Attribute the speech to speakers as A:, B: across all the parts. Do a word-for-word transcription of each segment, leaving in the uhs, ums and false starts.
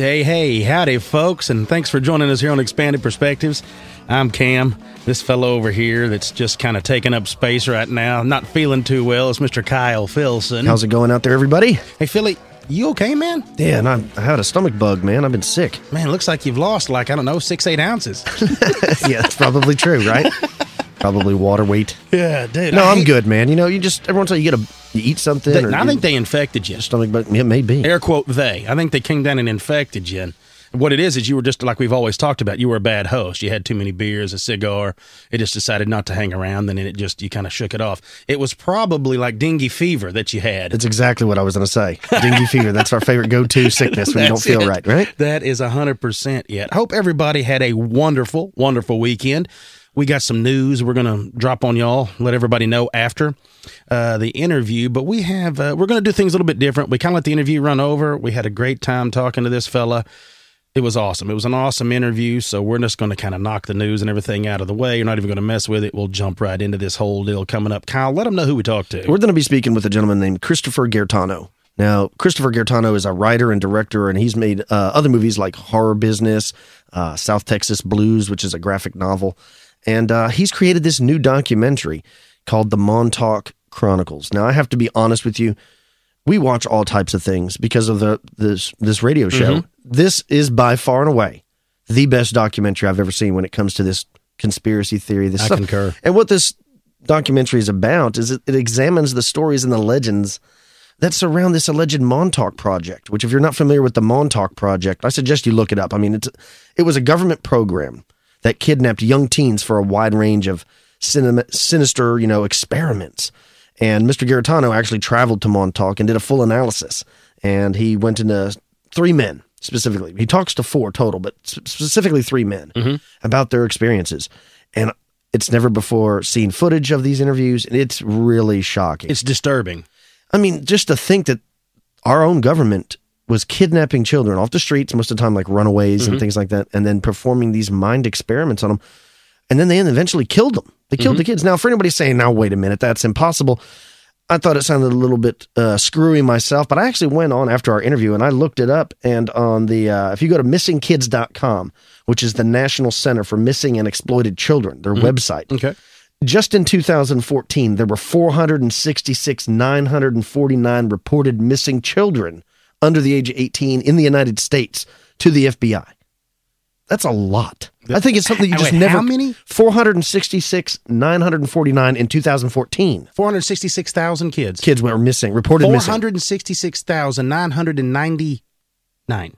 A: Hey, hey, howdy, folks, and thanks for joining us here on Expanded Perspectives. I'm Cam. This fellow over here that's just kind of taking up space right now, not feeling too well, is Mister Kyle Filson.
B: How's it going out there, everybody?
A: Hey, Philly, you okay, man?
B: Yeah, and I, I had a stomach bug, man. I've been sick.
A: Man, it looks like you've lost, like, I don't know, six, eight ounces.
B: Yeah, that's probably true, right? Probably water weight.
A: Yeah, dude.
B: No,
A: I
B: I'm
A: hate-
B: good, man. You know, you just, every once in a while you get a, you eat something.
A: They,
B: or
A: I
B: you-
A: think they infected you.
B: Stomach bug, it may be.
A: Air quote, they. I think they came down and infected you. And what it is, is you were just, like we've always talked about, you were a bad host. You had too many beers, a cigar. It just decided not to hang around, and then it just, you kind of shook it off. It was probably like dengue fever that you had.
B: That's exactly what I was going to say. Dengue fever. That's our favorite go-to sickness when you don't
A: That's
B: feel
A: it.
B: right, right?
A: That is one hundred percent yet. Hope everybody had a wonderful, wonderful weekend. We got some news we're going to drop on y'all, let everybody know after uh, the interview. But we have, uh, we're going to do things a little bit different. We kind of let the interview run over. We had a great time talking to this fella. It was awesome. It was an awesome interview. So we're just going to kind of knock the news and everything out of the way. You're not even going to mess with it. We'll jump right into this whole deal coming up. Kyle, let them know who we talked to.
B: We're going to be speaking with a gentleman named Christopher Gaetano. Now, Christopher Gaetano is a writer and director, and he's made uh, other movies like Horror Business, uh, South Texas Blues, which is a graphic novel. And uh, he's created this new documentary called The Montauk Chronicles. Now, I have to be honest with you. We watch all types of things because of the this this radio show.
A: Mm-hmm.
B: This is by far and away the best documentary I've ever seen when it comes to this conspiracy theory. This
A: I
B: stuff.
A: concur.
B: And what this documentary is about is it, it examines the stories and the legends that surround this alleged Montauk Project, which if you're not familiar with the Montauk Project, I suggest you look it up. I mean, it's it was a government program that kidnapped young teens for a wide range of cinema, sinister, you know, experiments. And Mister Gaetano actually traveled to Montauk and did a full analysis. And he went into three men specifically. He talks to four total, but specifically three men
A: Mm-hmm.
B: about their experiences. And it's never before seen footage of these interviews, and it's really shocking.
A: It's disturbing.
B: I mean, just to think that our own government was kidnapping children off the streets, most of the time like runaways
A: Mm-hmm.
B: and things like that, and then performing these mind experiments on them. And then they eventually killed them. They killed
A: Mm-hmm.
B: the kids. Now, for anybody saying, now, wait a minute, that's impossible, I thought it sounded a little bit uh, screwy myself, but I actually went on after our interview and I looked it up. And on the, uh, if you go to missing kids dot com, which is the National Center for Missing and Exploited Children, their
A: Mm-hmm.
B: website,
A: Okay.
B: just in two thousand fourteen, there were four hundred sixty-six thousand nine hundred forty-nine reported missing children under the age of eighteen in the United States to the F B I. That's a lot. I think it's something you just
A: Wait,
B: never...
A: how many?
B: four hundred sixty-six thousand nine hundred forty-nine in two thousand fourteen.
A: four hundred sixty-six thousand kids.
B: Kids were missing, reported
A: four
B: missing.
A: hundred sixty-six thousand nine hundred ninety-nine.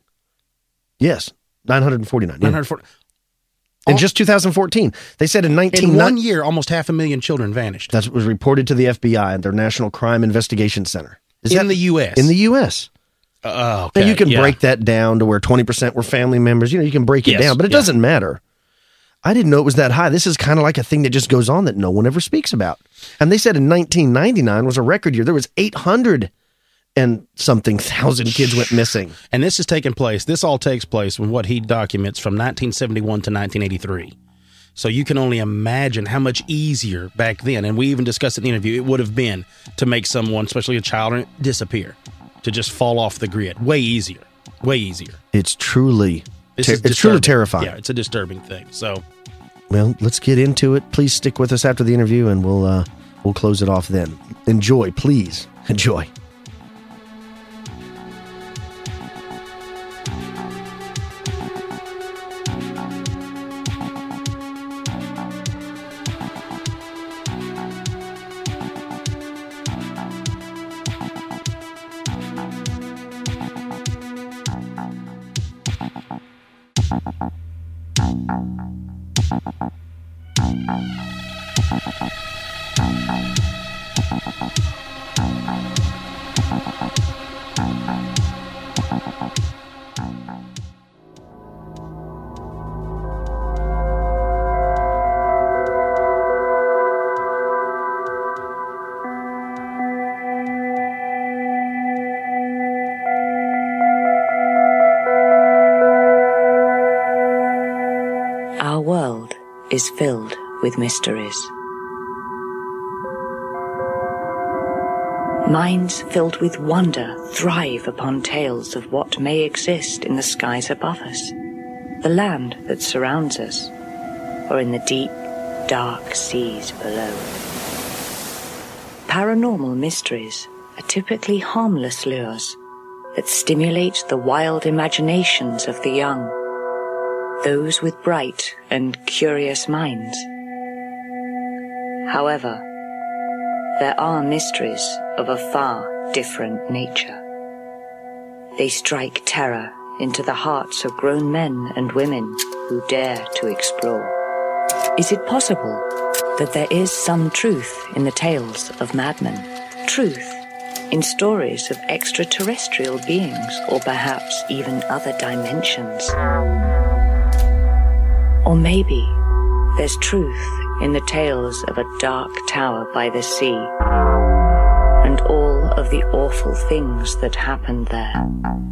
B: Yes, nine hundred forty-nine. Yeah.
A: nine hundred forty.
B: In just two thousand fourteen. They said in nineteen...
A: In one year, almost half a million children vanished.
B: That was reported to the F B I, their National Crime Investigation Center. Is
A: in
B: that-
A: the U S.
B: In the U S
A: Oh, okay.
B: Now, you can
A: yeah.
B: break that down to where twenty percent were family members. You know, you can break it
A: Yes,
B: down, but it
A: yeah.
B: doesn't matter. I didn't know it was that high. This is kind of like a thing that just goes on that no one ever speaks about. And they said in nineteen ninety-nine was a record year. There was eight hundred and something thousand kids went missing.
A: And this is taking place, this all takes place when what he documents from nineteen seventy-one to nineteen eighty-three. So you can only imagine how much easier back then, and we even discussed in the interview, it would have been to make someone, especially a child, disappear, to just fall off the grid. Way easier. Way easier.
B: It's truly,
A: This
B: ter-
A: is
B: it's truly
A: disturbing.
B: terrifying.
A: Yeah, it's a disturbing thing. So
B: Well, let's get into it. Please stick with us after the interview, and we'll uh, we'll close it off then. Enjoy, please. Enjoy.
C: Our world is filled with mysteries. Minds filled with wonder thrive upon tales of what may exist in the skies above us, the land that surrounds us, or in the deep, dark seas below. Paranormal mysteries are typically harmless lures that stimulate the wild imaginations of the young, those with bright and curious minds. However, there are mysteries of a far different nature. They strike terror into the hearts of grown men and women who dare to explore. Is it possible that there is some truth in the tales of madmen? Truth in stories of extraterrestrial beings, or perhaps even other dimensions? Or maybe there's truth in the tales of a dark tower by the sea and all of the awful things that happened there.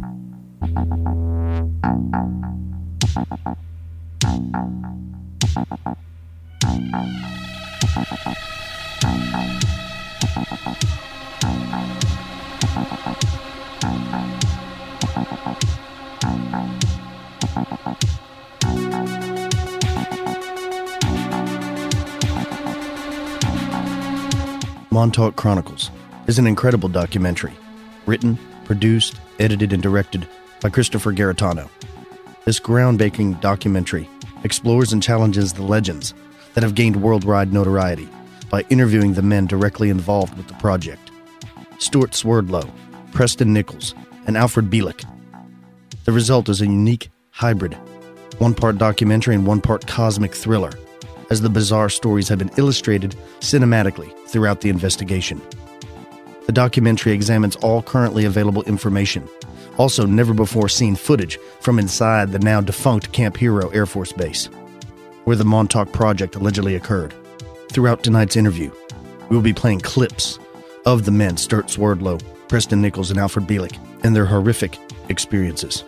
B: Montauk Chronicles is an incredible documentary, written, produced, edited, and directed by Christopher Garetano. This groundbreaking documentary explores and challenges the legends that have gained worldwide notoriety by interviewing the men directly involved with the project. Stuart Swerdlow, Preston Nichols, and Alfred Bielek. The result is a unique hybrid, one part documentary and one part cosmic thriller, as the bizarre stories have been illustrated cinematically throughout the investigation. The documentary examines all currently available information, also never-before-seen footage from inside the now-defunct Camp Hero Air Force Base, where the Montauk Project allegedly occurred. Throughout tonight's interview, we will be playing clips of the men Stuart Swerdlow, Preston Nichols, and Alfred Bielek and their horrific experiences.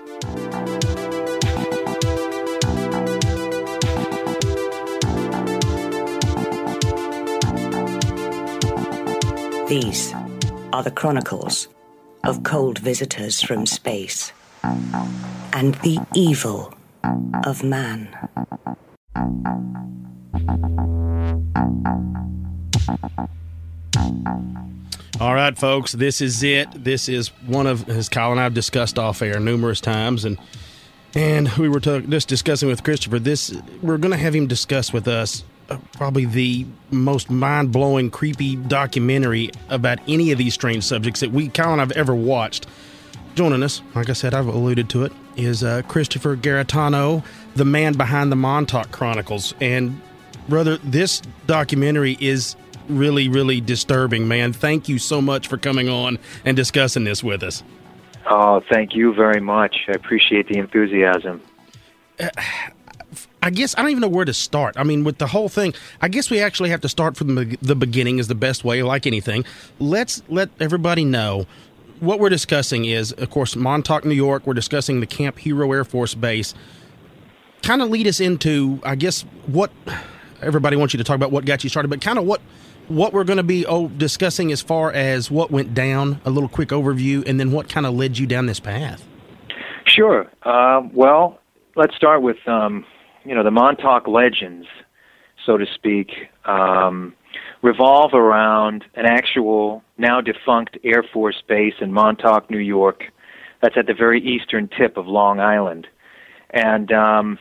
C: These are the chronicles of cold visitors from space and the evil of man.
A: All right, folks, this is it. This is one of, as Kyle and I have discussed off air numerous times, and and we were talk, just discussing with Christopher, this, we're going to have him discuss with us uh, probably the most mind-blowing, creepy documentary about any of these strange subjects that we, Kyle and I, have ever watched. Joining us, like I said, I've alluded to it, is uh, Christopher Garetano, the man behind the Montauk Chronicles. And, brother, this documentary is really, really disturbing, man. Thank you so much for coming on and discussing this with us.
D: Oh, thank you very much. I appreciate the enthusiasm.
A: Uh, I guess I don't even know where to start. I mean, with the whole thing, I guess we actually have to start from the, the beginning is the best way, like anything. Let's let everybody know what we're discussing is, of course, Montauk, New York. We're discussing the Camp Hero Air Force Base. Kind of lead us into, I guess, what everybody wants you to talk about, what got you started, but kind of what what we're going to be oh, discussing as far as what went down, a little quick overview, and then what kind of led you down this path.
D: Sure. Uh, well, let's start with, um, you know, the Montauk legends, so to speak, um, revolve around an actual, now defunct Air Force base in Montauk, New York. That's at the very eastern tip of Long Island. And um,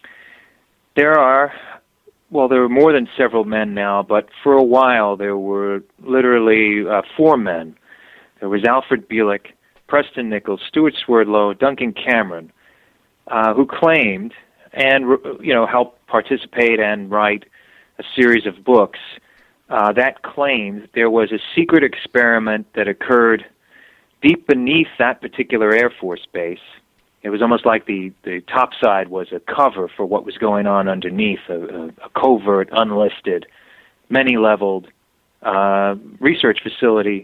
D: there are... Well, there were more than several men now, but for a while there were literally uh, four men. There was Alfred Bielek, Preston Nichols, Stuart Swerdlow, Duncan Cameron, uh, who claimed and you know helped participate and write a series of books uh, that claimed there was a secret experiment that occurred deep beneath that particular Air Force base. It was almost like the, the top side was a cover for what was going on underneath, a, a, a covert, unlisted, many-leveled uh, research facility.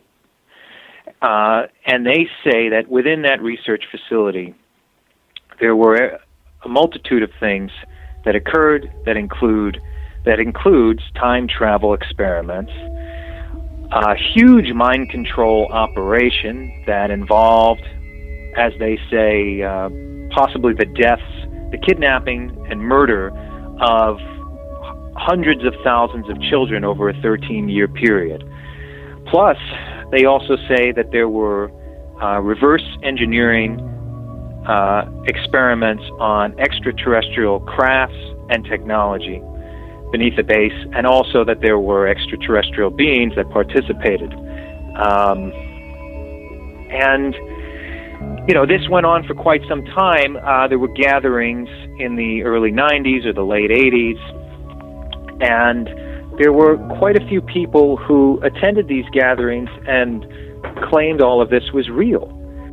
D: Uh, and they say that within that research facility, there were a multitude of things that occurred that include that includes time travel experiments, a huge mind control operation that involved, as they say, uh, possibly the deaths, the kidnapping and murder of hundreds of thousands of children over a thirteen-year period. Plus, they also say that there were uh, reverse engineering uh, experiments on extraterrestrial crafts and technology beneath the base, and also that there were extraterrestrial beings that participated. Um, and, you know, this went on for quite some time. Uh, there were gatherings in the early nineties or the late eighties, and there were quite a few people who attended these gatherings and claimed all of this was real.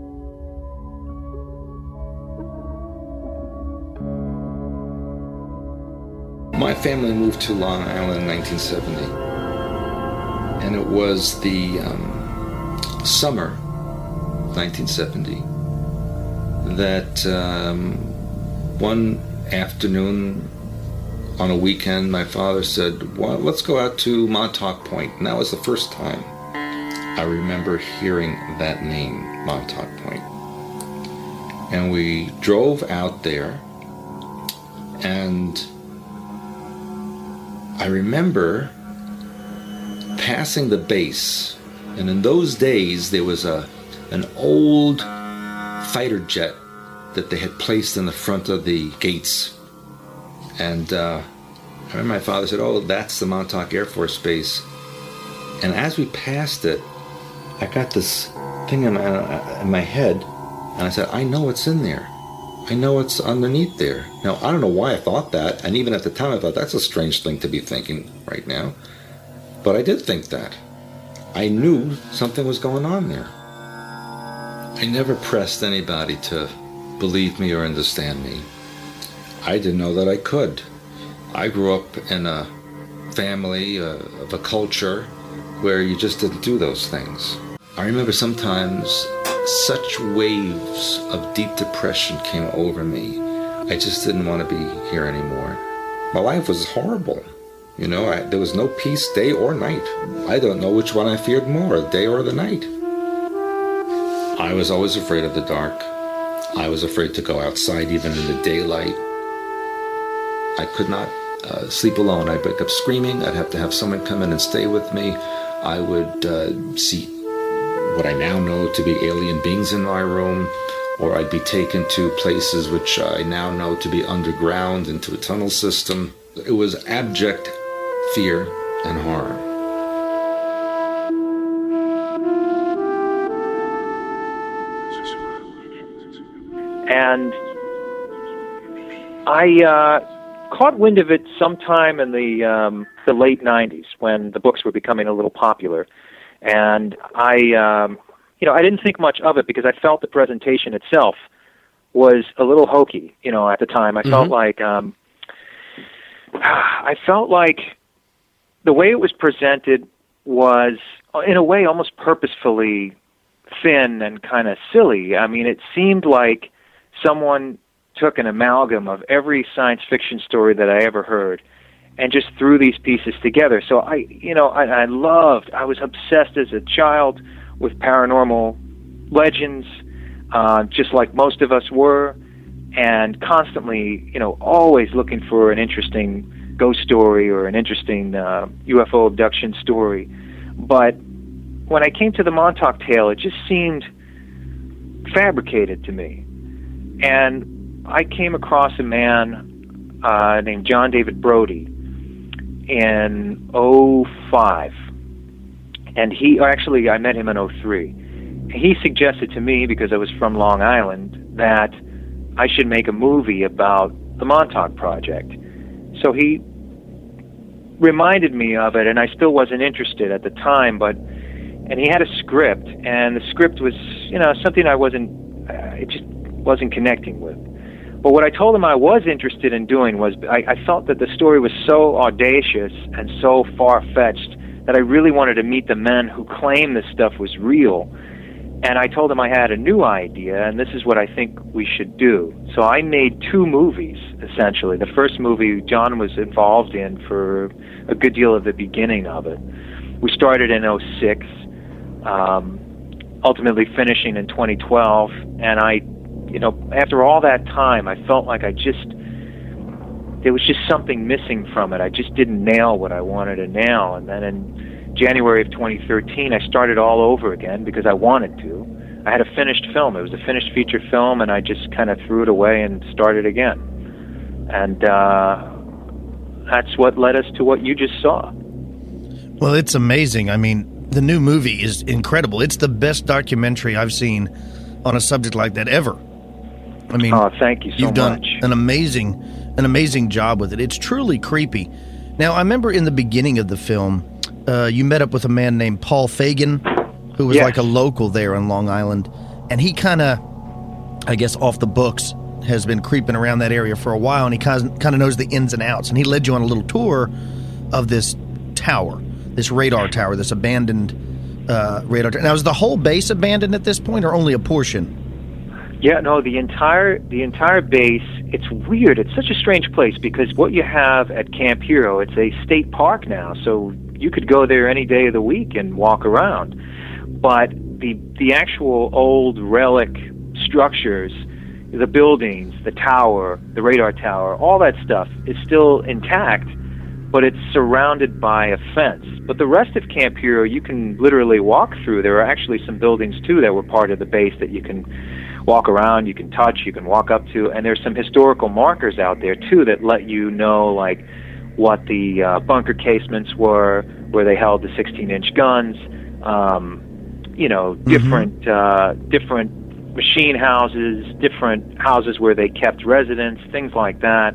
E: My family moved to Long Island in nineteen seventy, and it was the um, summer of nineteen seventy that um, one afternoon on a weekend, my father said, well, let's go out to Montauk Point. And that was the first time I remember hearing that name, Montauk Point. And we drove out there, and I remember passing the base, and in those days there was a an old fighter jet that they had placed in the front of the gates. And uh, I remember my father said, oh, that's the Montauk Air Force Base. And as we passed it, I got this thing in my, in my head, and I said, I know it's in there. I know it's underneath there. Now, I don't know why I thought that, and even at the time I thought, that's a strange thing to be thinking right now. But I did think that. I knew something was going on there. I never pressed anybody to believe me or understand me. I didn't know that I could. I grew up in a family uh, of a culture where you just didn't do those things. I remember sometimes such waves of deep depression came over me. I just didn't want to be here anymore. My life was horrible. You know, I, there was no peace day or night. I don't know which one I feared more, the day or the night. I was always afraid of the dark. I was afraid to go outside even in the daylight. I could not uh, sleep alone. I'd wake up screaming. I'd have to have someone come in and stay with me. I would uh, see what I now know to be alien beings in my room, or I'd be taken to places which I now know to be underground, into a tunnel system. It was abject fear and horror.
D: And I uh, caught wind of it sometime in the um, the late nineties when the books were becoming a little popular. And I, um, you know, I didn't think much of it because I felt the presentation itself was a little hokey. You know, at the time, I mm-hmm. felt like um, I felt like the way it was presented was, in a way, almost purposefully thin and kind of silly. I mean, it seemed like someone took an amalgam of every science fiction story that I ever heard and just threw these pieces together. So I, you know, I, I loved, I was obsessed as a child with paranormal legends, uh, just like most of us were, and constantly, you know, always looking for an interesting ghost story or an interesting uh, U F O abduction story. But when I came to the Montauk Tale, it just seemed fabricated to me. And I came across a man uh, named John David Brody in oh five. And he, actually, I met him in oh three. He suggested to me, because I was from Long Island, that I should make a movie about the Montauk Project. So he reminded me of it, and I still wasn't interested at the time, but, and he had a script, and the script was, you know, something I wasn't, uh, it just wasn't connecting with. But what I told him I was interested in doing was, I, I felt that the story was so audacious and so far-fetched that I really wanted to meet the men who claimed this stuff was real. And I told him I had a new idea, and this is what I think we should do. So I made two movies, essentially. The first movie John was involved in for a good deal of the beginning of it. we started in oh six, um, ultimately finishing in twenty twelve, and I, you know, after all that time, I felt like I just, there was just something missing from it. I just didn't nail what I wanted to nail, and then in January of twenty thirteen, I started all over again because I wanted to. I had a finished film. It was a finished feature film, and I just kind of threw it away and started again. And uh, that's what led us to what you just saw.
B: Well, it's amazing. I mean, the new movie is incredible. It's the best documentary I've seen on a subject like that ever. I mean,
D: oh, thank you so
B: you've done
D: much.
B: an amazing, an amazing job with it. It's truly creepy. Now, I remember in the beginning of the film, uh, you met up with a man named Paul Fagan, who was
D: yes.
B: like a local there on Long Island, and he kind of, I guess, off the books, has been creeping around that area for a while, and he kind of kind of knows the ins and outs. And he led you on a little tour of this tower, this radar tower, this abandoned uh, radar tower. Now, is the whole base abandoned at this point, or only a portion?
D: Yeah, no, the entire the entire base. It's weird. It's such a strange place because what you have at Camp Hero, it's a state park now, so you could go there any day of the week and walk around. But the the actual old relic structures, the buildings, the tower, the radar tower, all that stuff is still intact, but it's surrounded by a fence. But the rest of Camp Hero, you can literally walk through. There are actually some buildings, too, that were part of the base that you can walk around, you can touch, you can walk up to, and there's some historical markers out there, too, that let you know, like, what the uh, bunker casements were, where they held the sixteen-inch guns, um, you know, different mm-hmm. uh, different machine houses, different houses where they kept residents, things like that.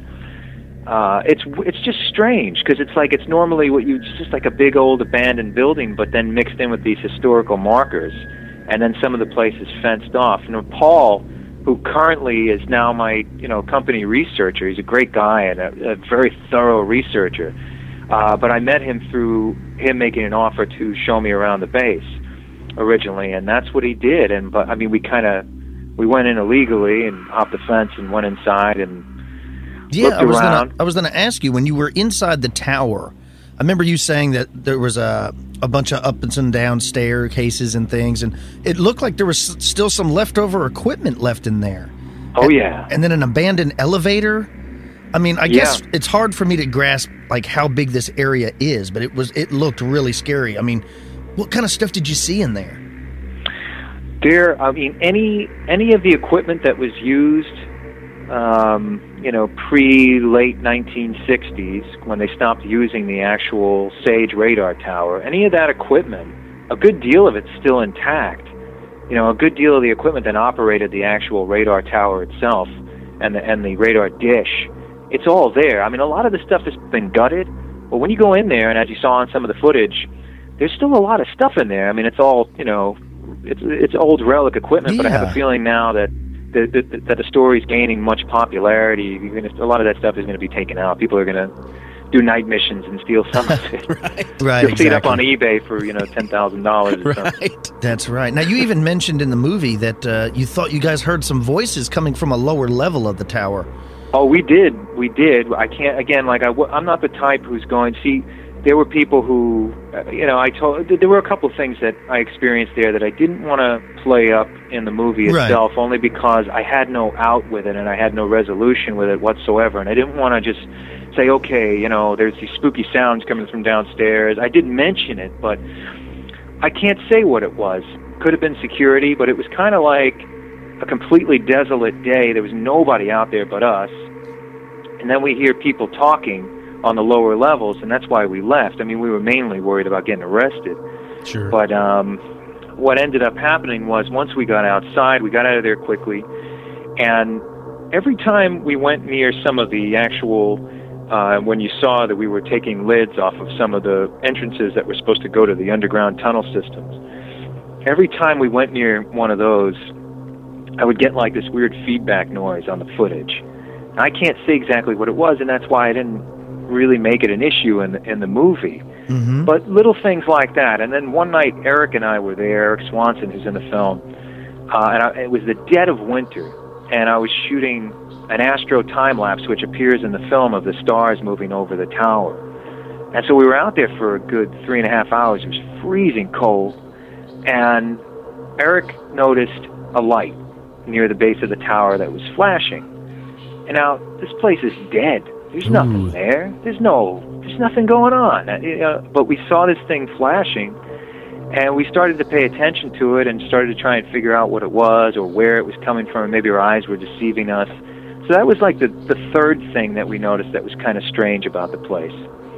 D: Uh, it's it's just strange because it's like it's normally what you it's just like a big old abandoned building, but then mixed in with these historical markers, and then some of the places fenced off. And Paul, who currently is now my you know company researcher, he's a great guy and a, a very thorough researcher. Uh, but I met him through him making an offer to show me around the base originally, and that's what he did. And but I mean, we kind of we went in illegally and hopped the fence and went inside and
B: yeah.
D: looked
B: I was
D: around.
B: Gonna, I was going to ask you, when you were inside the tower, I remember you saying that there was a a bunch of up and down staircases and things, and it looked like there was still some leftover equipment left in there.
D: Oh
B: and,
D: yeah,
B: and then an abandoned elevator. I mean, I
D: yeah.
B: guess it's hard for me to grasp like how big this area is, but it was it looked really scary. I mean, what kind of stuff did you see in there?
D: There, I mean, any any of the equipment that was used, um, you know, pre-late nineteen sixties, when they stopped using the actual SAGE radar tower, any of that equipment, a good deal of it's still intact. You know, a good deal of the equipment that operated the actual radar tower itself and the, and the radar dish, it's all there. I mean, a lot of the stuff has been gutted, but when you go in there, and as you saw in some of the footage, there's still a lot of stuff in there. I mean, it's all, you know, it's it's old relic equipment,
B: yeah.
D: but I have a feeling now that the, the, that the story's gaining much popularity. You're gonna, a lot of that stuff is going to be taken out. People are going to do night missions and steal some of it.
B: right, right.
D: You'll
B: exactly.
D: see it up on eBay for you know ten thousand dollars.
B: Right, that's right. Now, you even mentioned in the movie that uh, you thought you guys heard some voices coming from a lower level of the tower.
D: Oh, we did, we did. I can't again. Like I, I'm not the type who's going. See, there were people who, uh, you know, I told. There were a couple of things that I experienced there that I didn't want to play up in the movie itself,
B: right.
D: only because I had no out with it and I had no resolution with it whatsoever, and I didn't want to just say, okay, you know, there's these spooky sounds coming from downstairs. I didn't mention it, but I can't say what it was. Could have been security, but it was kind of like a completely desolate day. There was nobody out there but us. And then we hear people talking on the lower levels, and that's why we left. I mean, we were mainly worried about getting arrested.
A: Sure.
D: But um, what ended up happening was once we got outside, we got out of there quickly, and every time we went near some of the actual, uh, when you saw that we were taking lids off of some of the entrances that were supposed to go to the underground tunnel systems, every time we went near one of those, I would get like this weird feedback noise on the footage. I can't say exactly what it was, and that's why I didn't really make it an issue in the, in the movie.
B: Mm-hmm.
D: But little things like that. And then one night, Eric and I were there, Eric Swanson, who's in the film, uh, and I, it was the dead of winter, and I was shooting an astro time-lapse, which appears in the film, of the stars moving over the tower. And so we were out there for a good three and a half hours. It was freezing cold. And Eric noticed a light near the base of the tower that was flashing. And now, this place is dead. There's nothing
A: Ooh.
D: there. There's no, there's nothing going on. Uh, but we saw this thing flashing, and we started to pay attention to it and started to try and figure out what it was or where it was coming from, and maybe our eyes were deceiving us. So that was like the, the third thing that we noticed that was kind of strange about the place.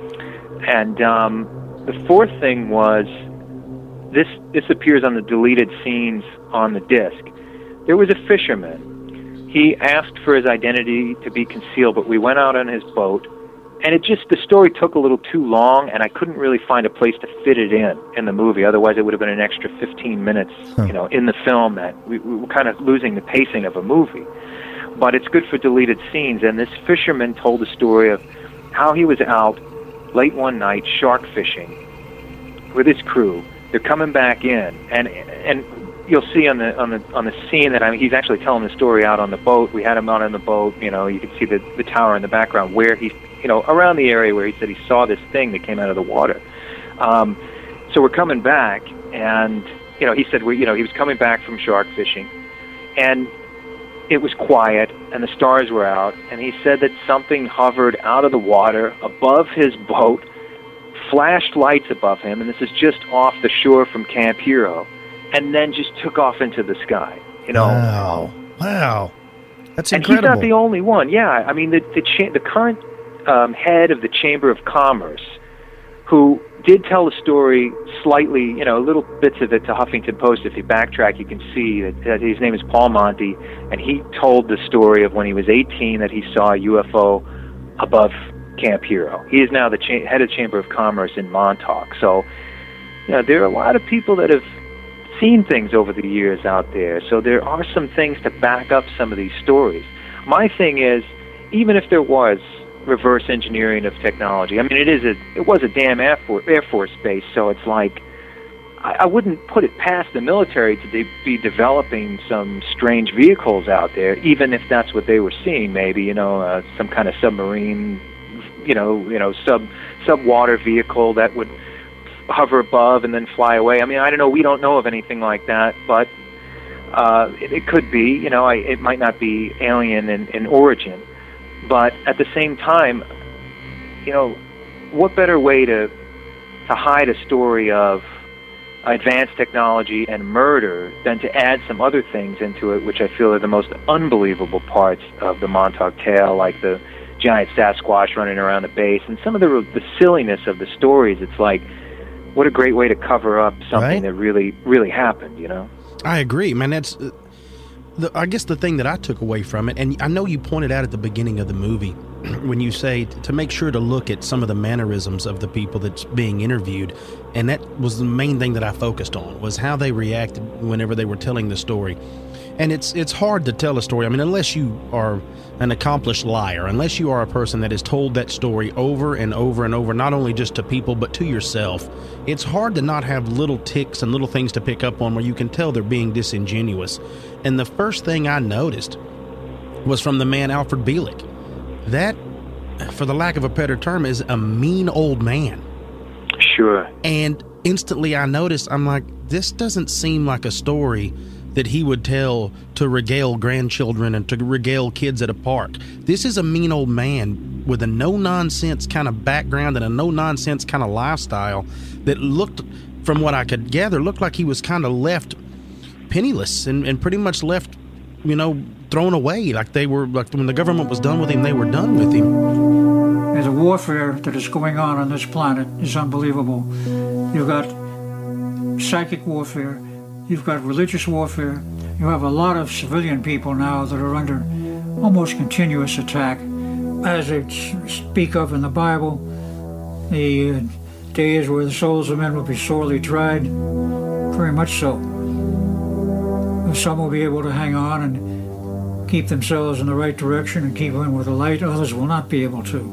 D: And um, the fourth thing was, this, this appears on the deleted scenes on the disc. There was a fisherman. He asked for his identity to be concealed, but we went out on his boat, and it just, the story took a little too long, and I couldn't really find a place to fit it in, in the movie. Otherwise, it would have been an extra fifteen minutes, huh. you know, in the film that we, we were kind of losing the pacing of a movie. But it's good for deleted scenes, and this fisherman told the story of how he was out late one night shark fishing with his crew. They're coming back in, and and you'll see on the on the on the scene that I mean, he's actually telling the story out on the boat. We had him out on the boat. You know, you can see the the tower in the background where he, you know, around the area where he said he saw this thing that came out of the water. Um, so we're coming back, and you know, he said we, you know, he was coming back from shark fishing, and it was quiet, and the stars were out, and he said that something hovered out of the water above his boat, flashed lights above him, and this is just off the shore from Camp Hero, and then just took off into the sky. You know,
B: Wow. Wow. That's
D: and
B: incredible.
D: he's not the only one. Yeah, I mean, the the, cha- the current um, head of the Chamber of Commerce, who did tell the story slightly, you know, little bits of it to Huffington Post. If you backtrack, you can see that, that his name is Paul Monty, and he told the story of when he was eighteen that he saw a U F O above Camp Hero. He is now the cha- head of Chamber of Commerce in Montauk. So, you know, there are a lot of people that have seen things over the years out there. So there are some things to back up some of these stories. My thing is, even if there was reverse engineering of technology, I mean, it is a, it was a damn Air Force, Air Force base, so it's like, I, I wouldn't put it past the military to de- be developing some strange vehicles out there, even if that's what they were seeing, maybe, you know, uh, some kind of submarine, you know, you know, sub, sub-water vehicle that would hover above and then fly away. I mean, I don't know, we don't know of anything like that, but uh, it, it could be, you know, I, it might not be alien in, in origin. But at the same time, you know, what better way to to hide a story of advanced technology and murder than to add some other things into it, which I feel are the most unbelievable parts of the Montauk Tale, like the giant Sasquatch running around the base, and some of the the silliness of the stories. It's like, what a great way to cover up something
B: Right?
D: that really, really happened, you know?
A: I agree, man. That's, uh, the, I guess, the thing that I took away from it, and I know you pointed out at the beginning of the movie when you say t- to make sure to look at some of the mannerisms of the people that's being interviewed, and that was the main thing that I focused on, was how they reacted whenever they were telling the story. And it's it's hard to tell a story. I mean, unless you are an accomplished liar, unless you are a person that has told that story over and over and over, not only just to people, but to yourself, it's hard to not have little ticks and little things to pick up on where you can tell they're being disingenuous. And the first thing I noticed was from the man Alfred Bielek. That, for the lack of a better term, is a mean old man.
D: Sure.
A: And instantly I noticed, I'm like, this doesn't seem like a story that he would tell to regale grandchildren and to regale kids at a park. This is a mean old man with a no-nonsense kind of background and a no-nonsense kind of lifestyle that looked, from what I could gather, looked like he was kind of left penniless and, and pretty much left, you know, thrown away. Like they were, like when the government was done with him, they were done with him.
F: The warfare that is going on on this planet is unbelievable. You've got psychic warfare, you've got religious warfare, you have a lot of civilian people now that are under almost continuous attack. As they speak of in the Bible, the uh, days where the souls of men will be sorely tried, very much so. Some will be able to hang on and keep themselves in the right direction and keep in with the light, others will not be able to.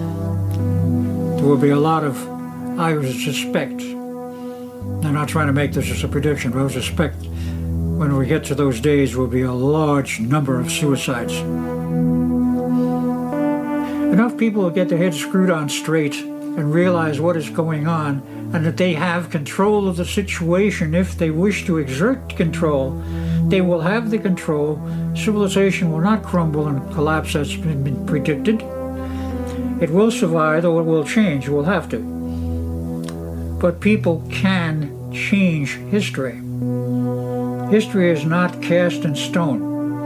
F: There will be a lot of, I would suspect, I'm not trying to make this as a prediction, but I would suspect when we get to those days will be a large number of suicides. Enough people will get their heads screwed on straight and realize what is going on, and that they have control of the situation if they wish to exert control, they will have the control. Civilization will not crumble and collapse as has been predicted. It will survive, or it will change. It will have to. But people can change history. History is not cast in stone.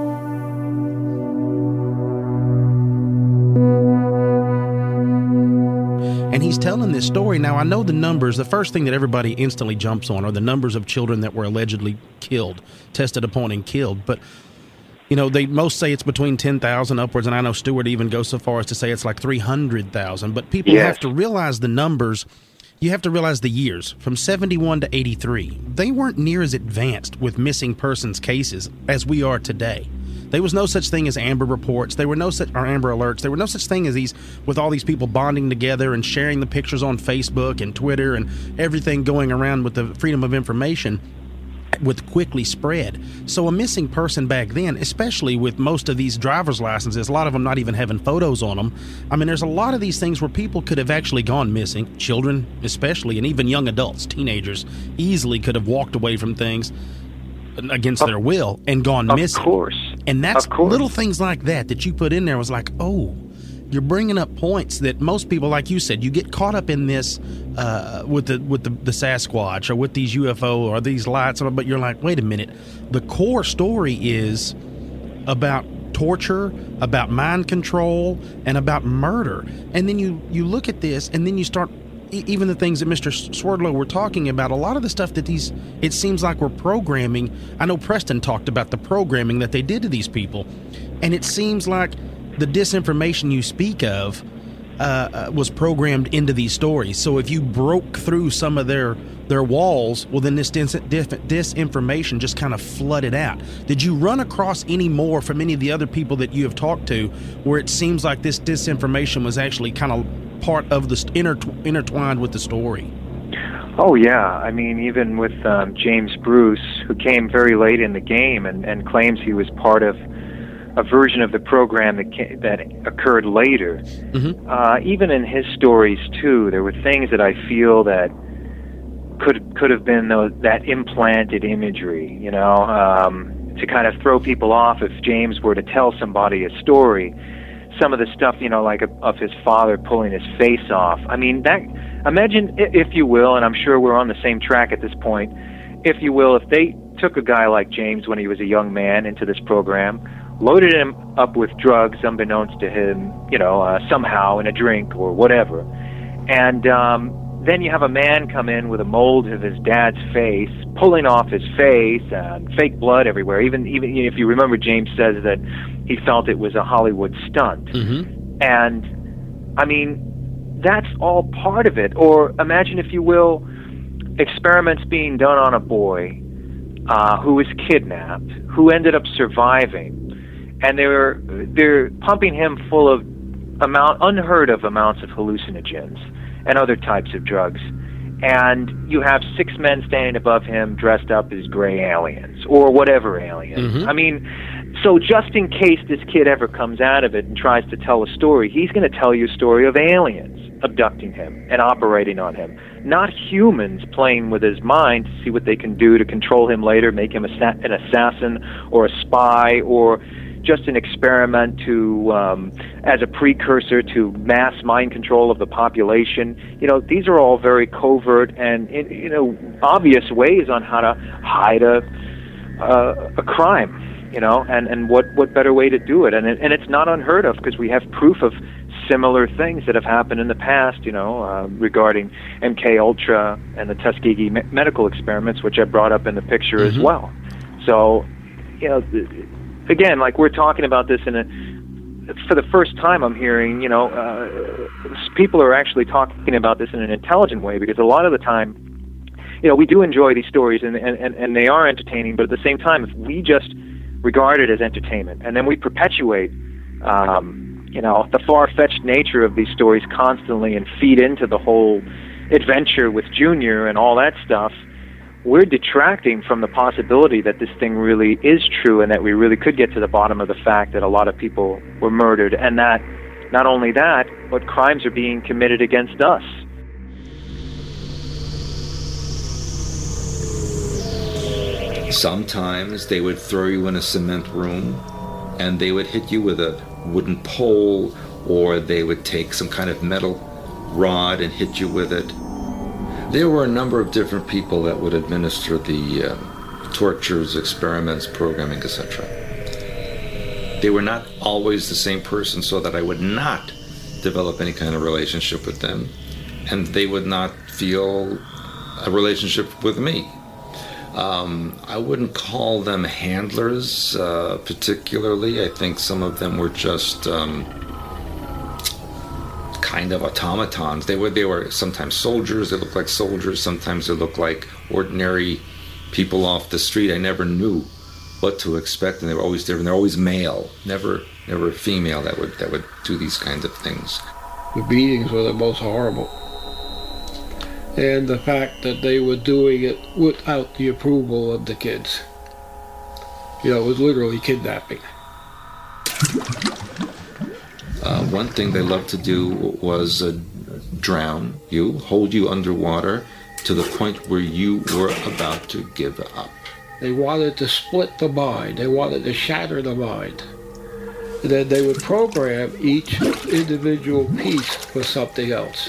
A: And he's telling this story. Now, I know the numbers. The first thing that everybody instantly jumps on are the numbers of children that were allegedly killed, tested upon and killed. But, you know, they most say it's between ten thousand upwards, and I know Stewart even goes so far as to say it's like three hundred thousand. But people
D: Yes.
A: have to realize the numbers. You have to realize the years. From seventy-one to eighty-three, they weren't near as advanced with missing persons cases as we are today. There was no such thing as Amber Reports. There were no such or Amber Alerts. There were no such thing as these, with all these people bonding together and sharing the pictures on Facebook and Twitter and everything going around with the freedom of information with quickly spread. So a missing person back then, especially with most of these driver's licenses, a lot of them not even having photos on them. I mean, there's a lot of these things where people could have actually gone missing, children especially, and even young adults, teenagers, easily could have walked away from things against
D: Of-
A: their will and gone
D: Of
A: missing.
D: course.
A: And that's
D: Of course.
A: little things like that that you put in there was like, oh, you're bringing up points that most people, like you said, you get caught up in this uh, with the with the, the Sasquatch or with these U F O or these lights, but you're like, wait a minute. The core story is about torture, about mind control, and about murder. And then you, you look at this, and then you start even the things that Mister Swerdlow were talking about, a lot of the stuff that these, it seems like we're programming. I know Preston talked about the programming that they did to these people, and it seems like the disinformation you speak of uh, was programmed into these stories. So if you broke through some of their their walls, well, then this dis- dis- disinformation just kind of flooded out. Did you run across any more from any of the other people that you have talked to where it seems like this disinformation was actually kind of part of the st- intertw- intertwined with the story?
D: Oh, yeah. I mean, even with um, James Bruce, who came very late in the game and, and claims he was part of a version of the program that ca- that occurred later.
A: Mm-hmm.
D: Uh, even in his stories, too, there were things that I feel that could could have been those, that implanted imagery, you know, um, to kind of throw people off if James were to tell somebody a story. Some of the stuff, you know, like of, of his father pulling his face off. I mean, that. Imagine, if you will, and I'm sure we're on the same track at this point, if you will, if they took a guy like James when he was a young man into this program, loaded him up with drugs unbeknownst to him, you know, uh, somehow in a drink or whatever, and um, then you have a man come in with a mold of his dad's face, pulling off his face, and fake blood everywhere. Even even if you remember, James says that he felt it was a Hollywood stunt.
A: Mm-hmm.
D: And, I mean, that's all part of it. Or imagine, if you will, experiments being done on a boy uh, who was kidnapped, who ended up surviving, and they're they're pumping him full of amount unheard of amounts of hallucinogens and other types of drugs, and you have six men standing above him dressed up as gray aliens or whatever aliens.
A: Mm-hmm.
D: I mean, so just in case this kid ever comes out of it and tries to tell a story, he's going to tell you a story of aliens abducting him and operating on him, not humans playing with his mind to see what they can do to control him later, make him assa- an assassin or a spy, or just an experiment to um, as a precursor to mass mind control of the population. You know, these are all very covert and, you know, obvious ways on how to hide a uh, a crime. You know, and, and what, what better way to do it? And it, and it's not unheard of, because we have proof of similar things that have happened in the past, you know, uh, regarding M K Ultra and the Tuskegee me- medical experiments, which I brought up in the picture
A: Mm-hmm.
D: as well. So, you know, th- again, like we're talking about this in a, for the first time I'm hearing, you know, uh, people are actually talking about this in an intelligent way, because a lot of the time, you know, we do enjoy these stories and, and, and they are entertaining, but at the same time, if we just regard it as entertainment, and then we perpetuate, um, you know, the far-fetched nature of these stories constantly and feed into the whole adventure with Junior and all that stuff, we're detracting from the possibility that this thing really is true and that we really could get to the bottom of the fact that a lot of people were murdered, and that not only that, but crimes are being committed against us.
E: Sometimes they would throw you in a cement room and they would hit you with a wooden pole, or they would take some kind of metal rod and hit you with it. There were a number of different people that would administer the uh, tortures, experiments, programming, et cetera. They were not always the same person, so that I would not develop any kind of relationship with them, and they would not feel a relationship with me. Um, I wouldn't call them handlers uh, particularly. I think some of them were just um, kind of automatons. They were they were sometimes soldiers. They looked like soldiers. Sometimes they looked like ordinary people off the street. I never knew what to expect, and they were always different. They're always male, never never a female that would that would do these kinds of things.
G: The beatings were the most horrible. And the fact that they were doing it without the approval of the kids. You know, it was literally kidnapping.
E: Uh, one thing they loved to do was uh, drown you, hold you underwater to the point where you were about to give up.
G: They wanted to split the mind. They wanted to shatter the mind. And then they would program each individual piece for something else.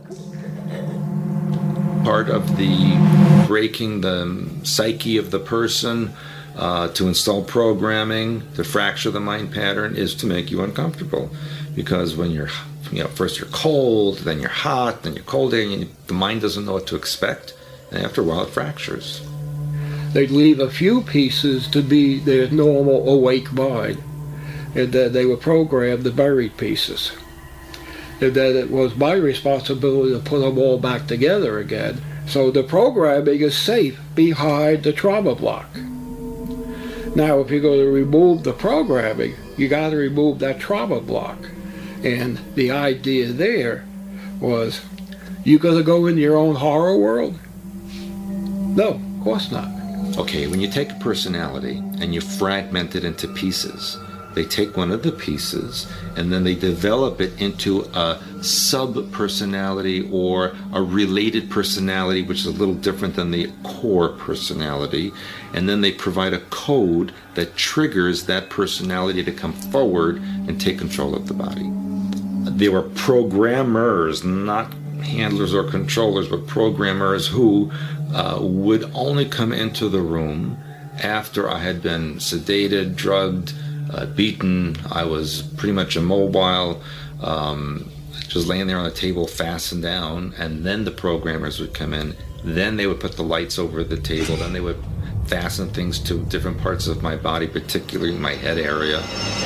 E: Part of the breaking the psyche of the person uh, to install programming, to fracture the mind pattern, is to make you uncomfortable. Because when you're, you know, first you're cold, then you're hot, then you're cold, and you, the mind doesn't know what to expect, and after a while it fractures.
G: They'd leave a few pieces to be their normal awake mind, and then they would program the buried pieces. And then it was my responsibility to put them all back together again. So the programming is safe behind the trauma block. Now, if you're going to remove the programming, you got to remove that trauma block. And the idea there was, you going to go in your own horror world? No, of course not.
E: Okay, when you take a personality and you fragment it into pieces, they take one of the pieces and then they develop it into a sub-personality or a related personality, which is a little different than the core personality. And then they provide a code that triggers that personality to come forward and take control of the body. They were programmers, not handlers or controllers, but programmers who uh, would only come into the room after I had been sedated, drugged, Uh, beaten. I was pretty much immobile, um, just laying there on the table, fastened down, and then the programmers would come in. Then they would put the lights over the table. Then they would fasten things to different parts of my body, particularly my head area.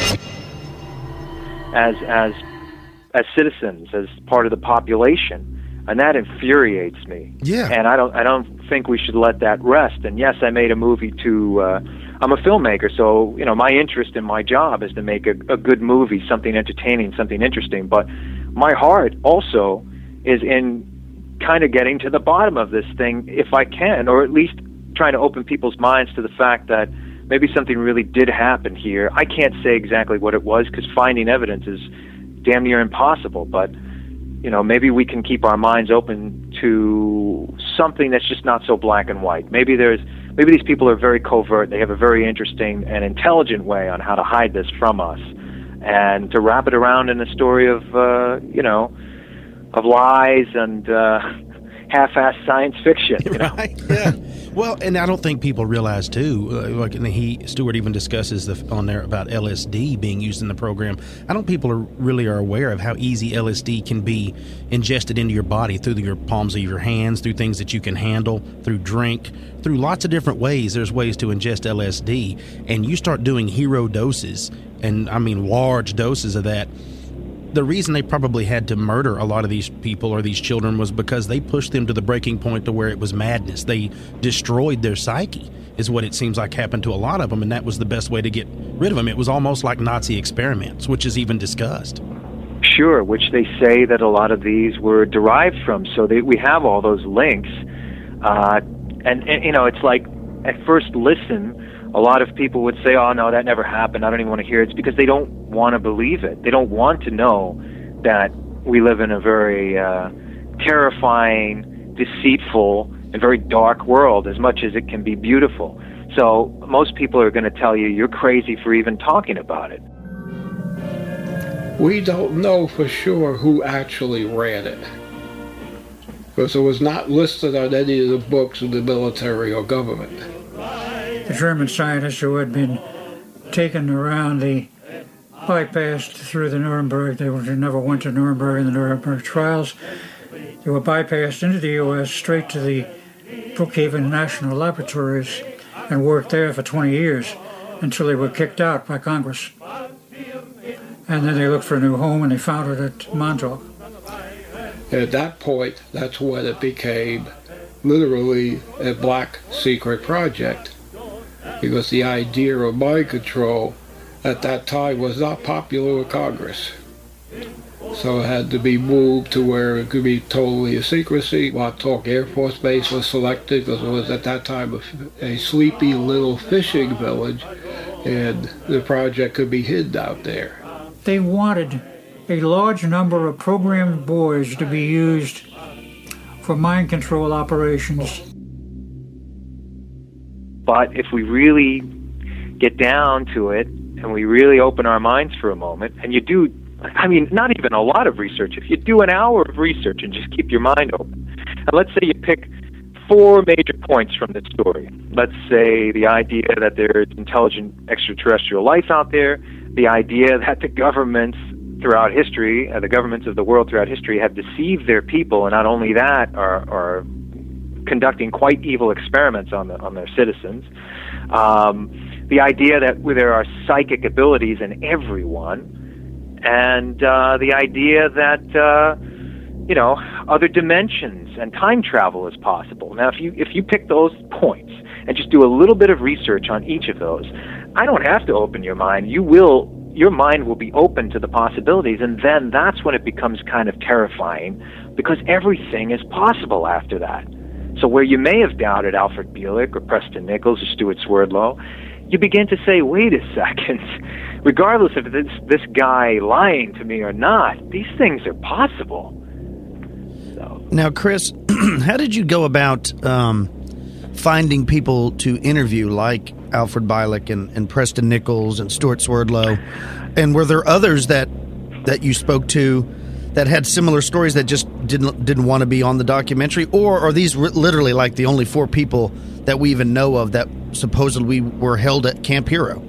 D: As as as citizens, as part of the population, and that infuriates me.
A: Yeah.
D: And I don't I don't think we should let that rest. And yes, I made a movie to. Uh, I'm a filmmaker, so you know my interest in my job is to make a, a good movie, something entertaining, something interesting. But my heart also is in kind of getting to the bottom of this thing, if I can, or at least trying to open people's minds to the fact that maybe something really did happen here. I can't say exactly what it was because finding evidence is damn near impossible. But you know, maybe we can keep our minds open to something that's just not so black and white. Maybe there's Maybe these people are very covert. They have a very interesting and intelligent way on how to hide this from us, and to wrap it around in a story of, uh, you know, of lies and uh, half-assed science fiction. You know?
A: Right? Yeah. Well, and I don't think people realize too. Uh, like and he Stewart even discusses the, on there about L S D being used in the program. I don't think people are really are aware of how easy L S D can be ingested into your body through your palms of your hands, through things that you can handle, through drink, through lots of different ways. There's ways to ingest L S D, and you start doing hero doses, and I mean large doses of that. The reason they probably had to murder a lot of these people or these children was because they pushed them to the breaking point to where it was madness. They destroyed their psyche, is what it seems like happened to a lot of them, and that was the best way to get rid of them. It was almost like Nazi experiments, which is even discussed.
D: Sure, which they say that a lot of these were derived from. So they, we have all those links. Uh, and, and, you know, it's like, at first listen, a lot of people would say, oh, no, that never happened. I don't even want to hear it. It's because they don't want to believe it. They don't want to know that we live in a very uh, terrifying, deceitful, and very dark world, as much as it can be beautiful. So most people are going to tell you you're crazy for even talking about it.
G: We don't know for sure who actually ran it, because it was not listed on any of the books of the military or government.
F: The German scientists who had been taken around the bypassed through the Nuremberg, they were, never went to Nuremberg in the Nuremberg trials. They were bypassed into the U S straight to the Brookhaven National Laboratories and worked there for twenty years until they were kicked out by Congress. And then they looked for a new home and they found it at Montauk.
G: At that point, that's when it became literally a black secret project, because the idea of mind control at that time was not popular with Congress. So it had to be moved to where it could be totally a secrecy. Montauk Air Force Base was selected because it was at that time a, a sleepy little fishing village, and the project could be hidden out there.
F: They wanted a large number of programmed boys to be used for mind control operations.
D: But if we really get down to it and we really open our minds for a moment, and you do, I mean, not even a lot of research, if you do an hour of research and just keep your mind open, and let's say you pick four major points from this story. Let's say the idea that there's intelligent extraterrestrial life out there, the idea that the governments throughout history, uh, the governments of the world throughout history have deceived their people, and not only that, are, are conducting quite evil experiments on the, on their citizens. Um, the idea that there are psychic abilities in everyone, and uh, the idea that uh, you know, other dimensions and time travel is possible. Now, if you if you pick those points and just do a little bit of research on each of those, I don't have to open your mind. You will. Your mind will be open to the possibilities, and then that's when it becomes kind of terrifying, because everything is possible after that. So where you may have doubted Alfred Bielek or Preston Nichols or Stuart Swerdlow, you begin to say, wait a second, regardless of this, this guy lying to me or not, these things are possible. So.
B: Now, Chris, how did you go about um, finding people to interview, like Alfred Bielek and, and Preston Nichols and Stuart Swerdlow? And were there others that that you spoke to that had similar stories that just didn't didn't want to be on the documentary? Or are these r- literally like the only four people that we even know of that supposedly were held at Camp Hero?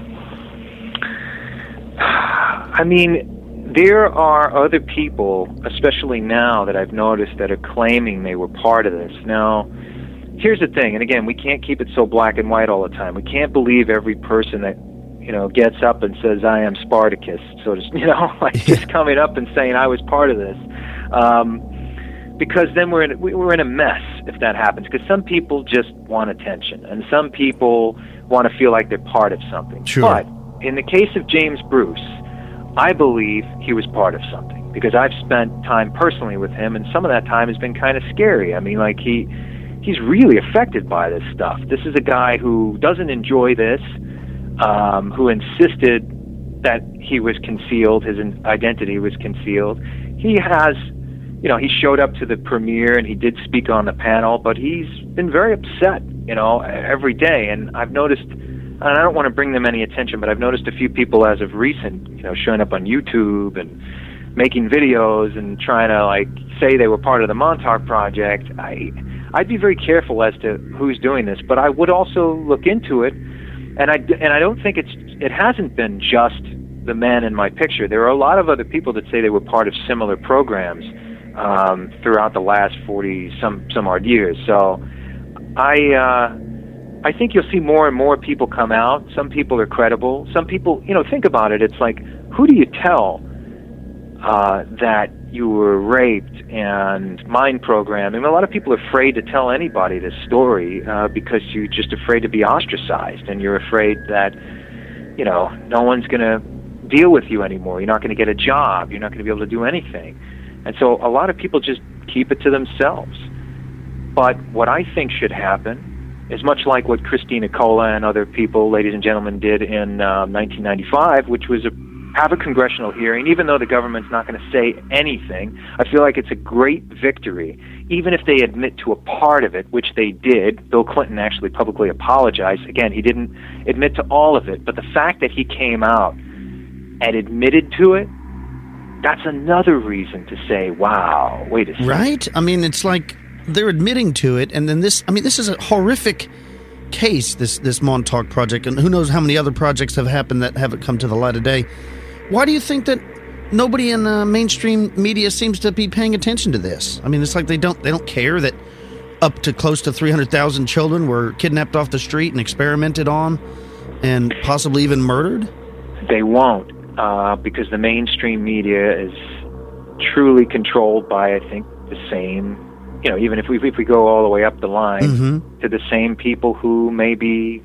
D: I mean, there are other people, especially now, that I've noticed that are claiming they were part of this. Now, here's the thing, and again, we can't keep it so black and white all the time. We can't believe every person that, you know, gets up and says, I am Spartacus, so to, you know, like just coming up and saying I was part of this. Um, because then we're in, we're in a mess if that happens, because some people just want attention, and some people want to feel like they're part of something.
B: Sure.
D: But in the case of James Bruce, I believe he was part of something, because I've spent time personally with him, and some of that time has been kind of scary. I mean, like, he he's really affected by this stuff. This is a guy who doesn't enjoy this, um, who insisted that he was concealed, his identity was concealed. He has, you know, he showed up to the premiere and he did speak on the panel, but he's been very upset, you know, every day. And I've noticed, and I don't want to bring them any attention, but I've noticed a few people as of recent, you know, showing up on YouTube and making videos and trying to, like, say they were part of the Montauk Project. I, I'd be very careful as to who's doing this, but I would also look into it. And I, and I don't think it's, it hasn't been just the man in my picture. There are a lot of other people that say they were part of similar programs um, throughout the last forty some some odd years. So I uh, I think you'll see more and more people come out. Some people are credible. Some people, you know, think about it. It's like, who do you tell uh, that you were raped and mind programmed? I mean, a lot of people are afraid to tell anybody this story uh, because you're just afraid to be ostracized, and you're afraid that, you know, no one's going to deal with you anymore. You're not going to get a job. You're not going to be able to do anything. And so a lot of people just keep it to themselves. But what I think should happen is much like what Christina Cola and other people, ladies and gentlemen, did in uh, nineteen ninety-five, which was a, have a congressional hearing. Even though the government's not going to say anything, I feel like it's a great victory. Even if they admit to a part of it, which they did, Bill Clinton actually publicly apologized. Again, he didn't admit to all of it, but the fact that he came out and admitted to it, that's another reason to say, wow, wait a second.
B: Right? I mean, it's like they're admitting to it, and then this, I mean, this is a horrific case, this, this Montauk Project, and who knows how many other projects have happened that haven't come to the light of day. Why do you think that nobody in uh, mainstream media seems to be paying attention to this? I mean, it's like they don't they don't care that up to close to three hundred thousand children were kidnapped off the street and experimented on and possibly even murdered?
D: They won't, uh, because the mainstream media is truly controlled by, I think, the same, you know, even if we, if we go all the way up the line, mm-hmm. to the same people who may be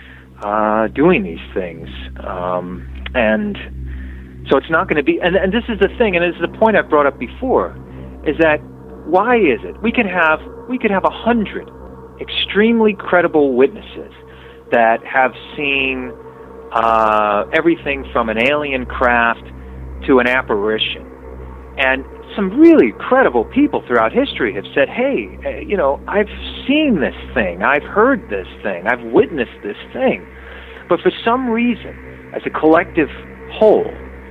D: uh, doing these things. Um, and... So it's not going to be, and, and this is the thing, and this is the point I've brought up before, is that why is it we could have we could have a hundred extremely credible witnesses that have seen uh, everything from an alien craft to an apparition, and some really credible people throughout history have said, "Hey, uh, you know, I've seen this thing, I've heard this thing, I've witnessed this thing," but for some reason, as a collective whole,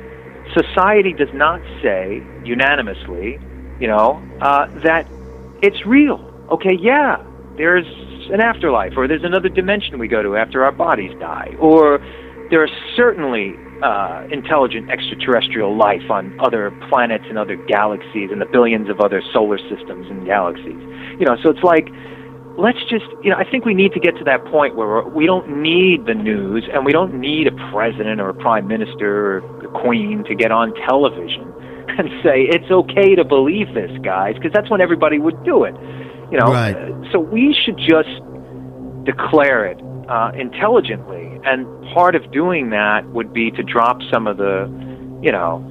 D: society does not say unanimously, you know, uh, that it's real. Okay, yeah, there's an afterlife, or there's another dimension we go to after our bodies die, or there are certainly uh, intelligent extraterrestrial life on other planets and other galaxies and the billions of other solar systems and galaxies. You know, so it's like, let's just, you know, I think we need to get to that point where we're, we don't need the news, and we don't need a president or a prime minister or a queen to get on television and say, it's okay to believe this, guys, because that's when everybody would do it. You know,
B: right.
D: uh, so we should just declare it uh, intelligently, and part of doing that would be to drop some of the, you know,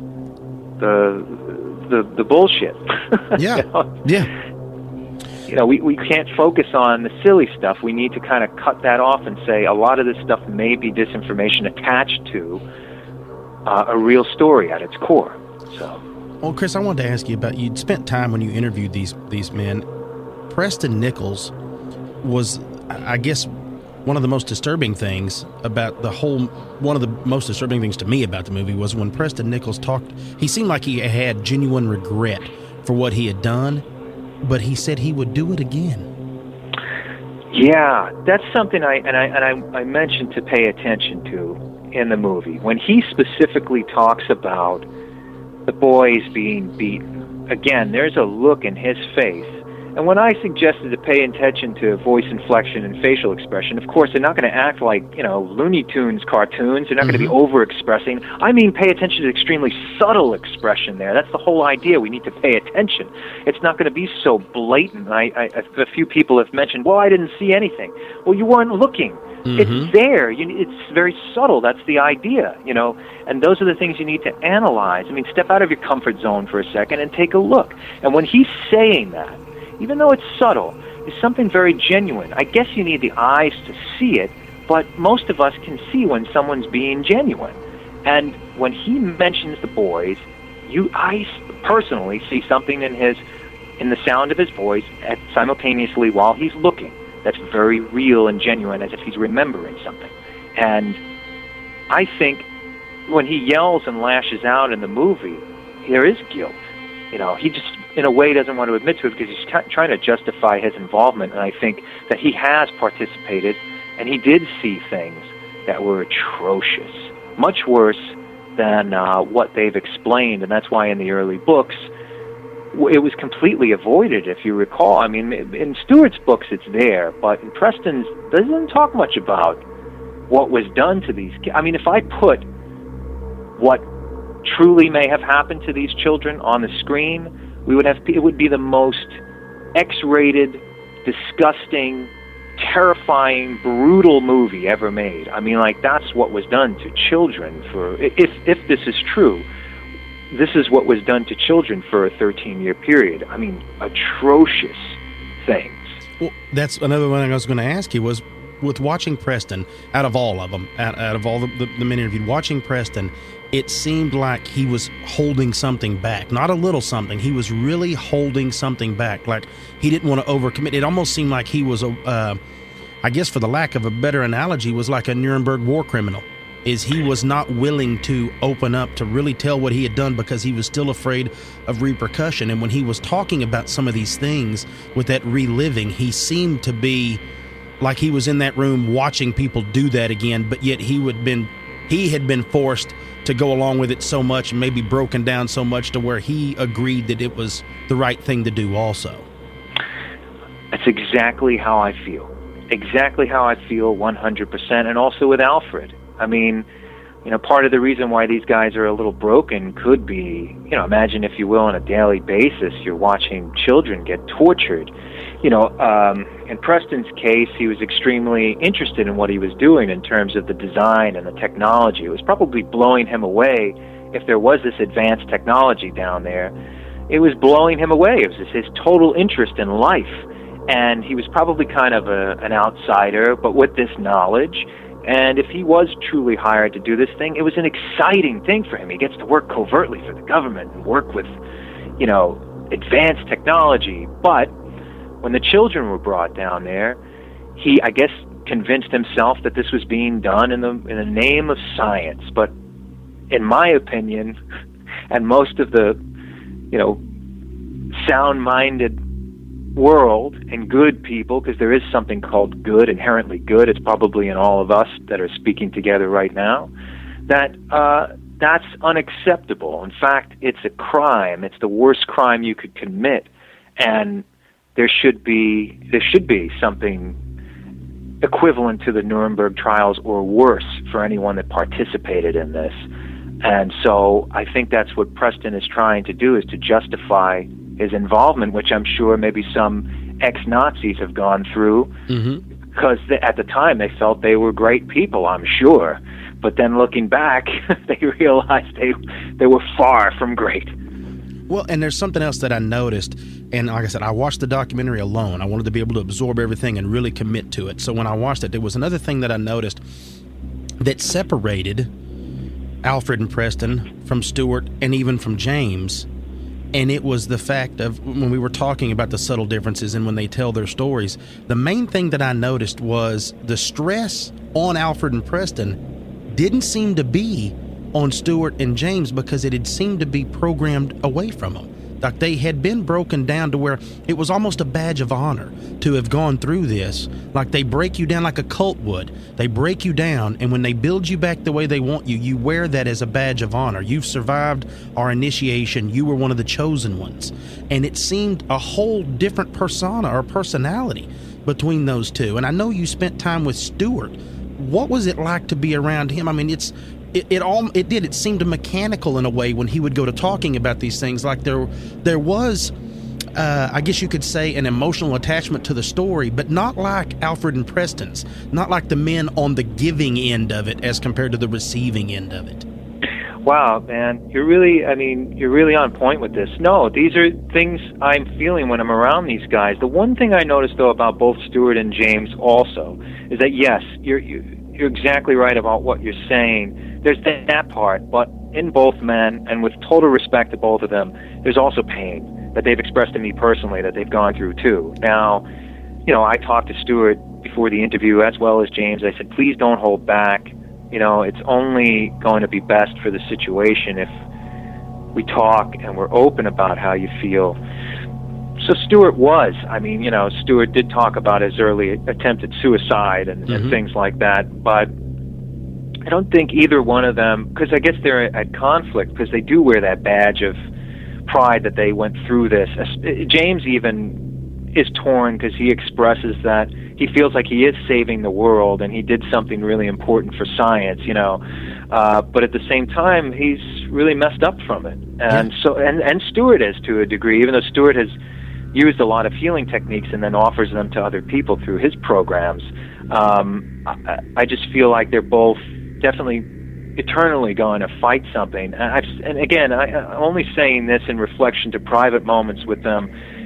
D: the the, the bullshit.
B: Yeah,
D: you know?
B: yeah.
D: You know, we, we can't focus on the silly stuff. We need to kind of cut that off and say a lot of this stuff may be disinformation attached to uh, a real story at its core. So,
A: well, Chris, I wanted to ask you about, you'd spent time when you interviewed these these men. Preston Nichols was, I guess, one of the most disturbing things about the whole, one of the most disturbing things to me about the movie was when Preston Nichols talked, he seemed like he had genuine regret for what he had done, but he said he would do it again.
D: Yeah, that's something I and I and I, I mentioned to pay attention to in the movie. When he specifically talks about the boys being beaten, again, there's a look in his face. And when I suggested to pay attention to voice inflection and facial expression, of course, they're not going to act like, you know, Looney Tunes cartoons. They're not mm-hmm. going to be over-expressing. I mean, pay attention to extremely subtle expression there. That's the whole idea. We need to pay attention. It's not going to be so blatant. I, I, a few people have mentioned, well, I didn't see anything. Well, you weren't looking. Mm-hmm. It's there. You, it's very subtle. That's the idea, you know. And those are the things you need to analyze. I mean, step out of your comfort zone for a second and take a look. And when he's saying that, even though it's subtle, it's something very genuine. I guess you need the eyes to see it, but most of us can see when someone's being genuine. And when he mentions the boys, you, I personally see something in his, in the sound of his voice, at, simultaneously while he's looking. That's very real and genuine, as if he's remembering something. And I think when he yells and lashes out in the movie, there is guilt. You know, he just, in a way, doesn't want to admit to it because he's t- trying to justify his involvement. And I think that he has participated, and he did see things that were atrocious, much worse than uh, what they've explained. And that's why in the early books, it was completely avoided, if you recall. I mean, in Stewart's books, it's there, but in Preston's, doesn't talk much about what was done to these kids. I mean, if I put what truly may have happened to these children on the screen, we would have, it would be the most X-rated, disgusting, terrifying, brutal movie ever made. I mean, like, that's what was done to children for, if if this is true, this is what was done to children for a thirteen-year period. I mean, atrocious things.
A: Well, that's another one I was going to ask you was, with watching Preston, out of all of them, out, out of all the, the, the men interviewed, watching Preston, it seemed like he was holding something back. Not a little something. He was really holding something back. Like he didn't want to overcommit. It almost seemed like he was, a, uh, I guess for the lack of a better analogy, was like a Nuremberg war criminal. Is he was not willing to open up to really tell what he had done because he was still afraid of repercussion. And when he was talking about some of these things with that reliving, he seemed to be like he was in that room watching people do that again, but yet he would been he had been forced to go along with it so much and maybe broken down so much to where he agreed that it was the right thing to do also.
D: That's exactly how I feel. Exactly how I feel one hundred percent, and also with Alfred. I mean, you know, part of the reason why these guys are a little broken could be, you know, imagine, if you will, on a daily basis, you're watching children get tortured. You know, um, in Preston's case, he was extremely interested in what he was doing in terms of the design and the technology. It was probably blowing him away if there was this advanced technology down there. It was blowing him away. It was his total interest in life. And he was probably kind of a, an outsider, but with this knowledge. And if he was truly hired to do this thing, it was an exciting thing for him. He gets to work covertly for the government and work with, you know, advanced technology. But when the children were brought down there, he, I guess, convinced himself that this was being done in the in the name of science. But in my opinion, and most of the, you know, sound-minded world and good people, because there is something called good, inherently good, it's probably in all of us that are speaking together right now, that uh, that's unacceptable. In fact, it's a crime. It's the worst crime you could commit, and there should be there should be something equivalent to the Nuremberg trials or worse for anyone that participated in this. And so I think that's what Preston is trying to do, is to justify his involvement, which I'm sure maybe some ex-Nazis have gone through, mm-hmm. because they, at the time they felt they were great people, I'm sure. But then looking back, they realized they they were far from great.
A: Well, and there's something else that I noticed, and like I said, I watched the documentary alone. I wanted to be able to absorb everything and really commit to it. So when I watched it, there was another thing that I noticed that separated Alfred and Preston from Stuart and even from James. And it was the fact of, when we were talking about the subtle differences and when they tell their stories, the main thing that I noticed was the stress on Alfred and Preston didn't seem to be on Stuart and James, because it had seemed to be programmed away from them. Like they had been broken down to where it was almost a badge of honor to have gone through this. Like they break you down like a cult would. They break you down, and when they build you back the way they want you, you wear that as a badge of honor. You've survived our initiation. You were one of the chosen ones. And it seemed a whole different persona or personality between those two. And I know you spent time with Stuart. What was it like to be around him? I mean, it's It, it all it did. It seemed mechanical in a way when he would go to talking about these things. Like there, there was, uh, I guess you could say, an emotional attachment to the story, but not like Alfred and Preston's. Not like the men on the giving end of it as compared to the receiving end of it.
D: Wow, man, you're really, I mean, you're really on point with this. No, these are things I'm feeling when I'm around these guys. The one thing I noticed, though, about both Stuart and James also is that, yes, you're you, you're exactly right about what you're saying. There's that part, but in both men, and with total respect to both of them, there's also pain that they've expressed to me personally that they've gone through too. Now, you know, I talked to Stuart before the interview as well as James. I said, please don't hold back. You know, it's only going to be best for the situation if we talk and we're open about how you feel. So Stuart was, I mean, you know, Stuart did talk about his early attempted suicide and, mm-hmm. and things like that, but I don't think either one of them, because I guess they're at conflict, because they do wear that badge of pride that they went through this. James even is torn because he expresses that he feels like he is saving the world and he did something really important for science, you know. Uh, but at the same time, he's really messed up from it. And so, and, and Stuart is to a degree, even though Stuart has used a lot of healing techniques and then offers them to other people through his programs. Um, I, I just feel like they're both definitely eternally going to fight something. And, I've, and again, I, I'm only saying this in reflection to private moments with them,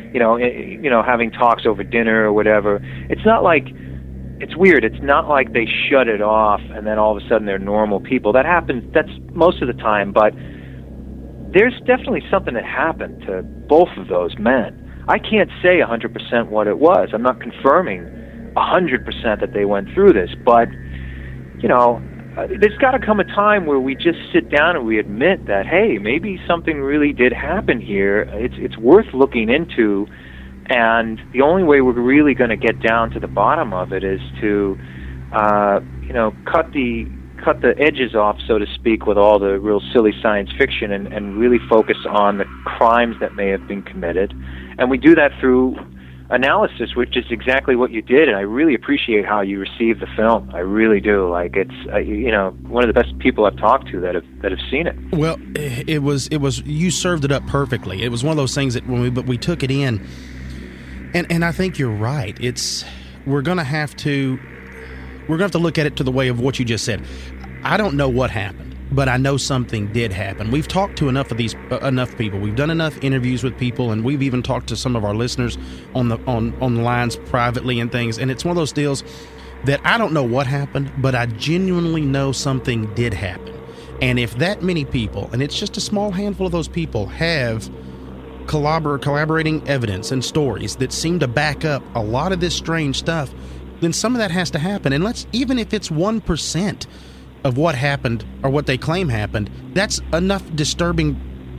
D: you know, you know, having talks over dinner or whatever. It's not like, it's weird. It's not like they shut it off and then all of a sudden they're normal people. That happens, that's most of the time, but there's definitely something that happened to both of those men. I can't say one hundred percent what it was. I'm not confirming one hundred percent that they went through this, but, you know, there's got to come a time where we just sit down and we admit that, hey, maybe something really did happen here. It's it's worth looking into, and the only way we're really going to get down to the bottom of it is to, uh, you know, cut the cut the edges off, so to speak, with all the real silly science fiction, and, and really focus on the crimes that may have been committed. And we do that through analysis, which is exactly what you did, and I really appreciate how you received the film. I really do. Like, it's uh, you know, one of the best people I've talked to that have that have seen it.
A: Well, it was it was you served it up perfectly. It was one of those things that when we but we took it in, and and I think you're right. It's we're gonna have to we're gonna have to look at it to the way of what you just said. I don't know what happened, but I know something did happen. We've talked to enough of these uh, enough people. We've done enough interviews with people, and we've even talked to some of our listeners on the on on the lines privately and things. And it's one of those deals that I don't know what happened, but I genuinely know something did happen. And if that many people, and it's just a small handful of those people, have collabor- collaborating evidence and stories that seem to back up a lot of this strange stuff, then some of that has to happen. And let's, even if it's one percent of what happened or what they claim happened, that's enough disturbing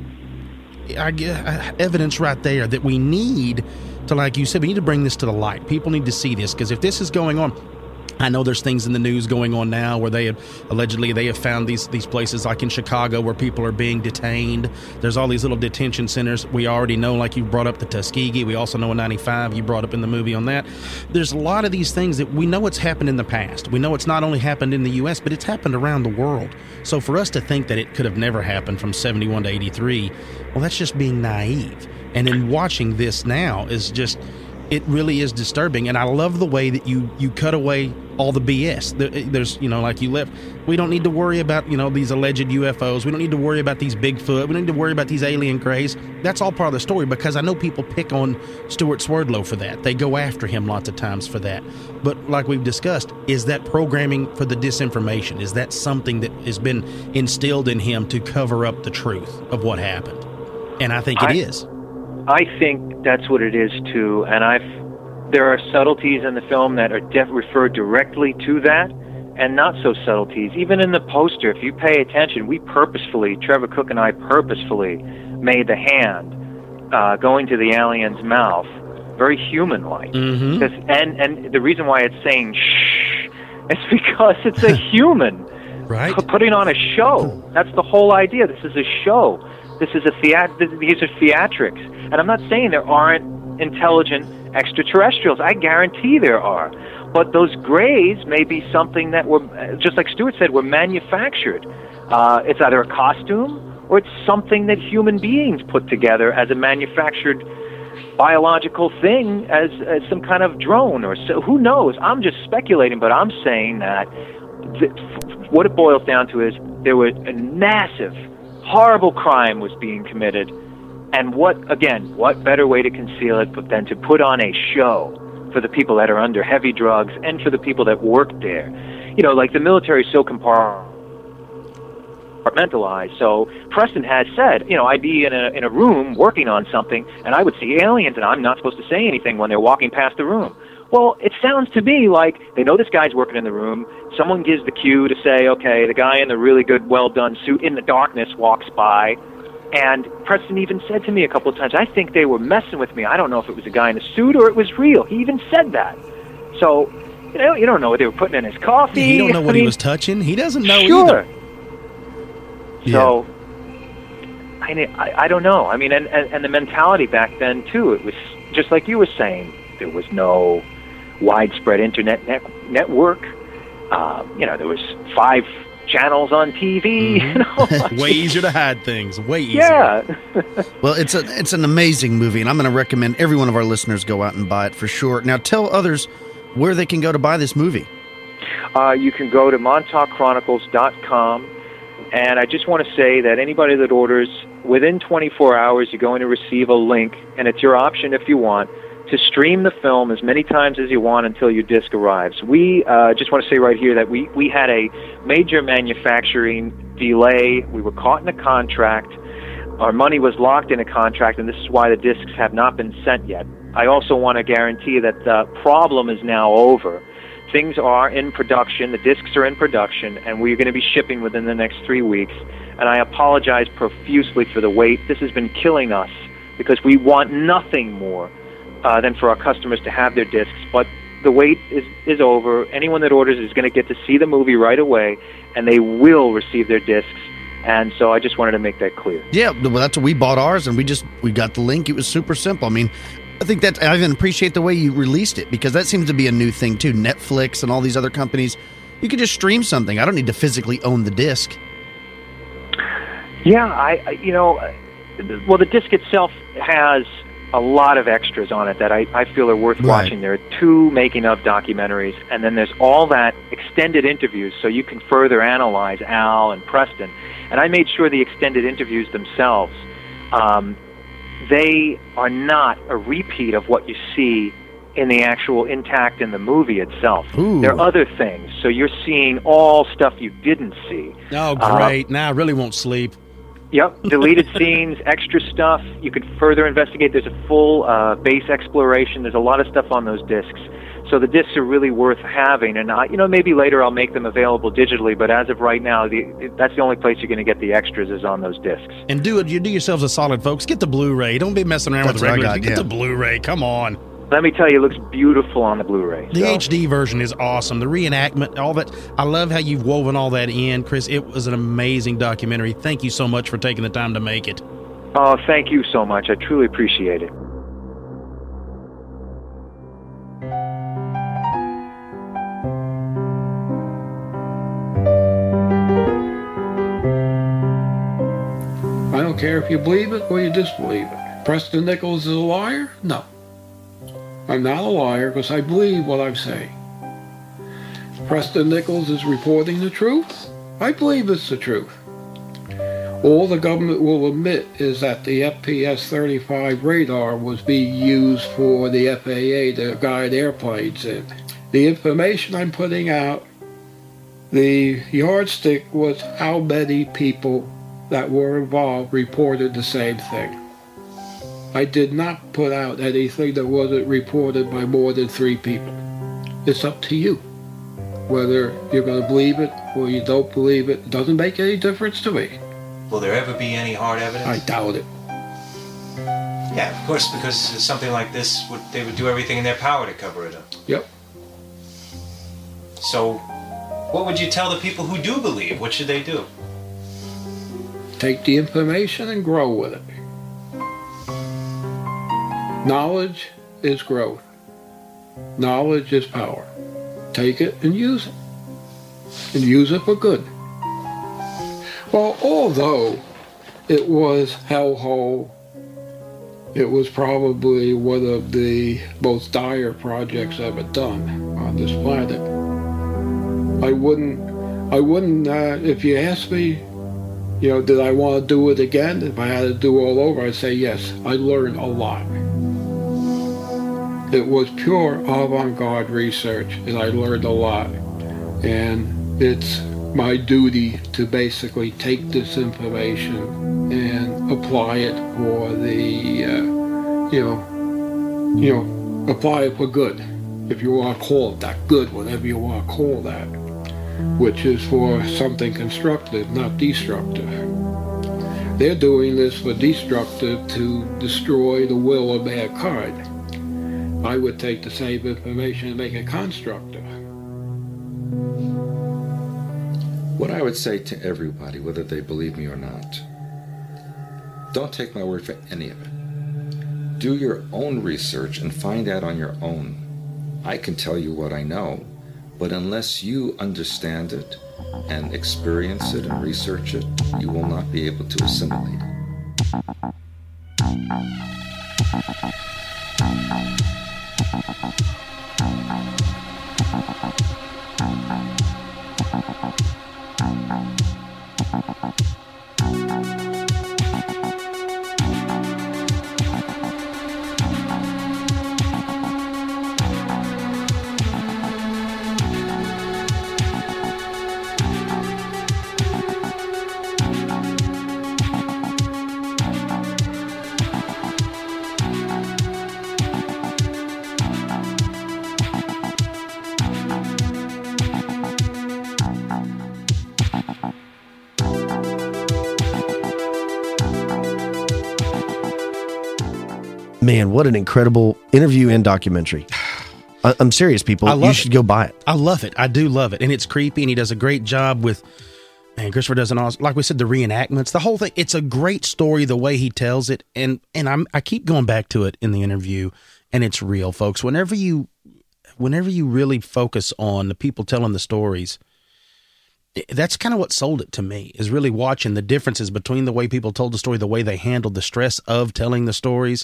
A: I guess, evidence right there that we need to, like you said, we need to bring this to the light. People need to see this, because if this is going on, I know there's things in the news going on now where they have allegedly they have found these these places like in Chicago where people are being detained. There's all these little detention centers. We already know, like you brought up the Tuskegee. We also know in ninety-five you brought up in the movie on that. There's a lot of these things that we know it's happened in the past. We know it's not only happened in the U S, but it's happened around the world. So for us to think that it could have never happened from seventy-one to eighty-three, well, that's just being naive. And in watching this now is just, it really is disturbing. And I love the way that you, you cut away all the B S. There's, you know, like you left, we don't need to worry about, you know, these alleged U F Os. We don't need to worry about these Bigfoot. We don't need to worry about these alien craze. That's all part of the story, because I know people pick on Stuart Swerdlow for that. They go after him lots of times for that. But like we've discussed, is that programming for the disinformation? Is that something that has been instilled in him to cover up the truth of what happened? And I think it
D: I,
A: is.
D: I think that's what it is too, and I've there are subtleties in the film that are def- refer directly to that, and not so subtleties. Even in the poster, if you pay attention, we purposefully, Trevor Cook and I purposefully made the hand uh, going to the alien's mouth very human-like.
A: Mm-hmm.
D: And, and the reason why it's saying shh is because it's a human
A: right.
D: putting on a show. That's the whole idea. This is a show. This is a theat- These are theatrics. And I'm not saying there aren't intelligent extraterrestrials. I guarantee there are. But those grays may be something that were, just like Stuart said, were manufactured. Uh, it's either a costume or it's something that human beings put together as a manufactured biological thing, as, as some kind of drone or so. Who knows? I'm just speculating, but I'm saying that th- what it boils down to is there was a massive, horrible crime was being committed. And what, again, what better way to conceal it but than to put on a show for the people that are under heavy drugs and for the people that work there? You know, like the military is so compartmentalized. So Preston has said, you know, I'd be in a in a room working on something, and I would see aliens, and I'm not supposed to say anything when they're walking past the room. Well, it sounds to me like they know this guy's working in the room. Someone gives the cue to say, okay, the guy in the really good, well-done suit in the darkness walks by. And Preston even said to me a couple of times, I think they were messing with me. I don't know if it was a guy in a suit or it was real. He even said that. So, you know, you don't know what they were putting in his coffee.
A: You don't know what
D: I mean,
A: he was touching. He doesn't know
D: sure.
A: either.
D: So, yeah. I, I I don't know. I mean, and, and, and the mentality back then, too, it was just like you were saying. There was no widespread internet net, network. Um, you know, there was five channels on T V.
A: Mm-hmm.
D: You know?
A: Way easier to hide things. Way easier.
D: Yeah.
B: Well, it's a it's an amazing movie, and I'm going to recommend every one of our listeners go out and buy it for sure. Now, tell others where they can go to buy this movie.
D: Uh, you can go to montauk chronicles dot com. And I just want to say that anybody that orders, within twenty-four hours, you're going to receive a link, and it's your option if you want, to stream the film as many times as you want until your disc arrives. We uh, just want to say right here that we, we had a major manufacturing delay. We were caught in a contract. Our money was locked in a contract, and this is why the discs have not been sent yet. I also want to guarantee that the problem is now over. Things are in production, the discs are in production, and we're going to be shipping within the next three weeks. And I apologize profusely for the wait. This has been killing us because we want nothing more uh, than for our customers to have their discs. But the wait is, is over. Anyone that orders is going to get to see the movie right away, and they will receive their discs. And so I just wanted to make that clear.
B: Yeah, well, that's what we bought ours, and we just we got the link. It was super simple. I mean, I think that I even appreciate the way you released it, because that seems to be a new thing too. Netflix and all these other companies, you could just stream something. I don't need to physically own the disc.
D: Yeah, I you know, well, the disc itself has a lot of extras on it that I, I feel are worth
B: Right.
D: watching. There are two making of documentaries, and then there's all that extended interviews, so you can further analyze Al and Preston. And I made sure the extended interviews themselves, um, they are not a repeat of what you see in the actual intact in the movie itself.
B: Ooh.
D: There are other things, so you're seeing all stuff you didn't see.
A: Oh,
D: Uh,
A: great. now I really won't sleep.
D: Yep, deleted scenes, extra stuff. You could further investigate. There's a full uh, base exploration. There's a lot of stuff on those discs. So the discs are really worth having. And, I, you know, maybe later I'll make them available digitally, but as of right now, the, that's the only place you're going to get the extras is on those discs.
A: And do it. You do yourselves a solid, folks. Get the Blu-ray. Don't be messing around
B: That's
A: with the
B: what I
A: regular.
B: got,
A: Get
B: yeah.
A: the Blu-ray. Come on.
D: Let me tell you, it looks beautiful on the Blu-ray.
A: The
D: so.
A: H D version is awesome. The reenactment, all that. I love how you've woven all that in, Chris. It was an amazing documentary. Thank you so much for taking the time to make it.
D: Oh, thank you so much. I truly appreciate it.
G: I don't care if you believe it or you disbelieve it. Preston Nichols is a liar? No. I'm not a liar because I believe what I'm saying. Preston Nichols is reporting the truth? I believe it's the truth. All the government will admit is that the F P S thirty-five radar was being used for the F A A to guide airplanes in. The information I'm putting out, the yardstick was how many people that were involved reported the same thing. I did not put out anything that wasn't reported by more than three people. It's up to you. Whether you're going to believe it or you don't believe it, it doesn't make any difference to me.
H: Will there ever be any hard evidence?
G: I doubt it.
H: Yeah, of course, because something like this, would they would do everything in their power to cover it up.
G: Yep.
H: So, what would you tell the people who do believe? What should they do?
G: Take the information and grow with it. Knowledge is growth. Knowledge is power. Take it and use it. And use it for good. Well, although it was hellhole, it was probably one of the most dire projects ever done on this planet. I wouldn't, I wouldn't, uh, if you asked me, you know, did I want to do it again? If I had to do it all over, I'd say yes. I learned a lot. It was pure avant-garde research, and I learned a lot. And it's my duty to basically take this information and apply it for the, uh, you know, you know, apply it for good. If you want to call it that, good, whatever you want to call that, which is for something constructive, not destructive. They're doing this for destructive to destroy the will of mankind. I would take the same information and make it constructive.
E: What I would say to everybody, whether they believe me or not, don't take my word for any of it. Do your own research and find out on your own. I can tell you what I know, but unless you understand it and experience it and research it, you will not be able to assimilate it.
I: Thank you.
B: Man, what an incredible interview and documentary. I, I'm serious, people.
A: I love
B: You should
A: it.
B: go buy it.
A: I love it. I do love it. And it's creepy, and he does a great job with, man, Christopher does an awesome, like we said, the reenactments, the whole thing. It's a great story, the way he tells it. And and I'm, I keep going back to it in the interview, and it's real, folks. Whenever you, whenever you really focus on the people telling the stories, that's kind of what sold it to me, is really watching the differences between the way people told the story, the way they handled the stress of telling the stories.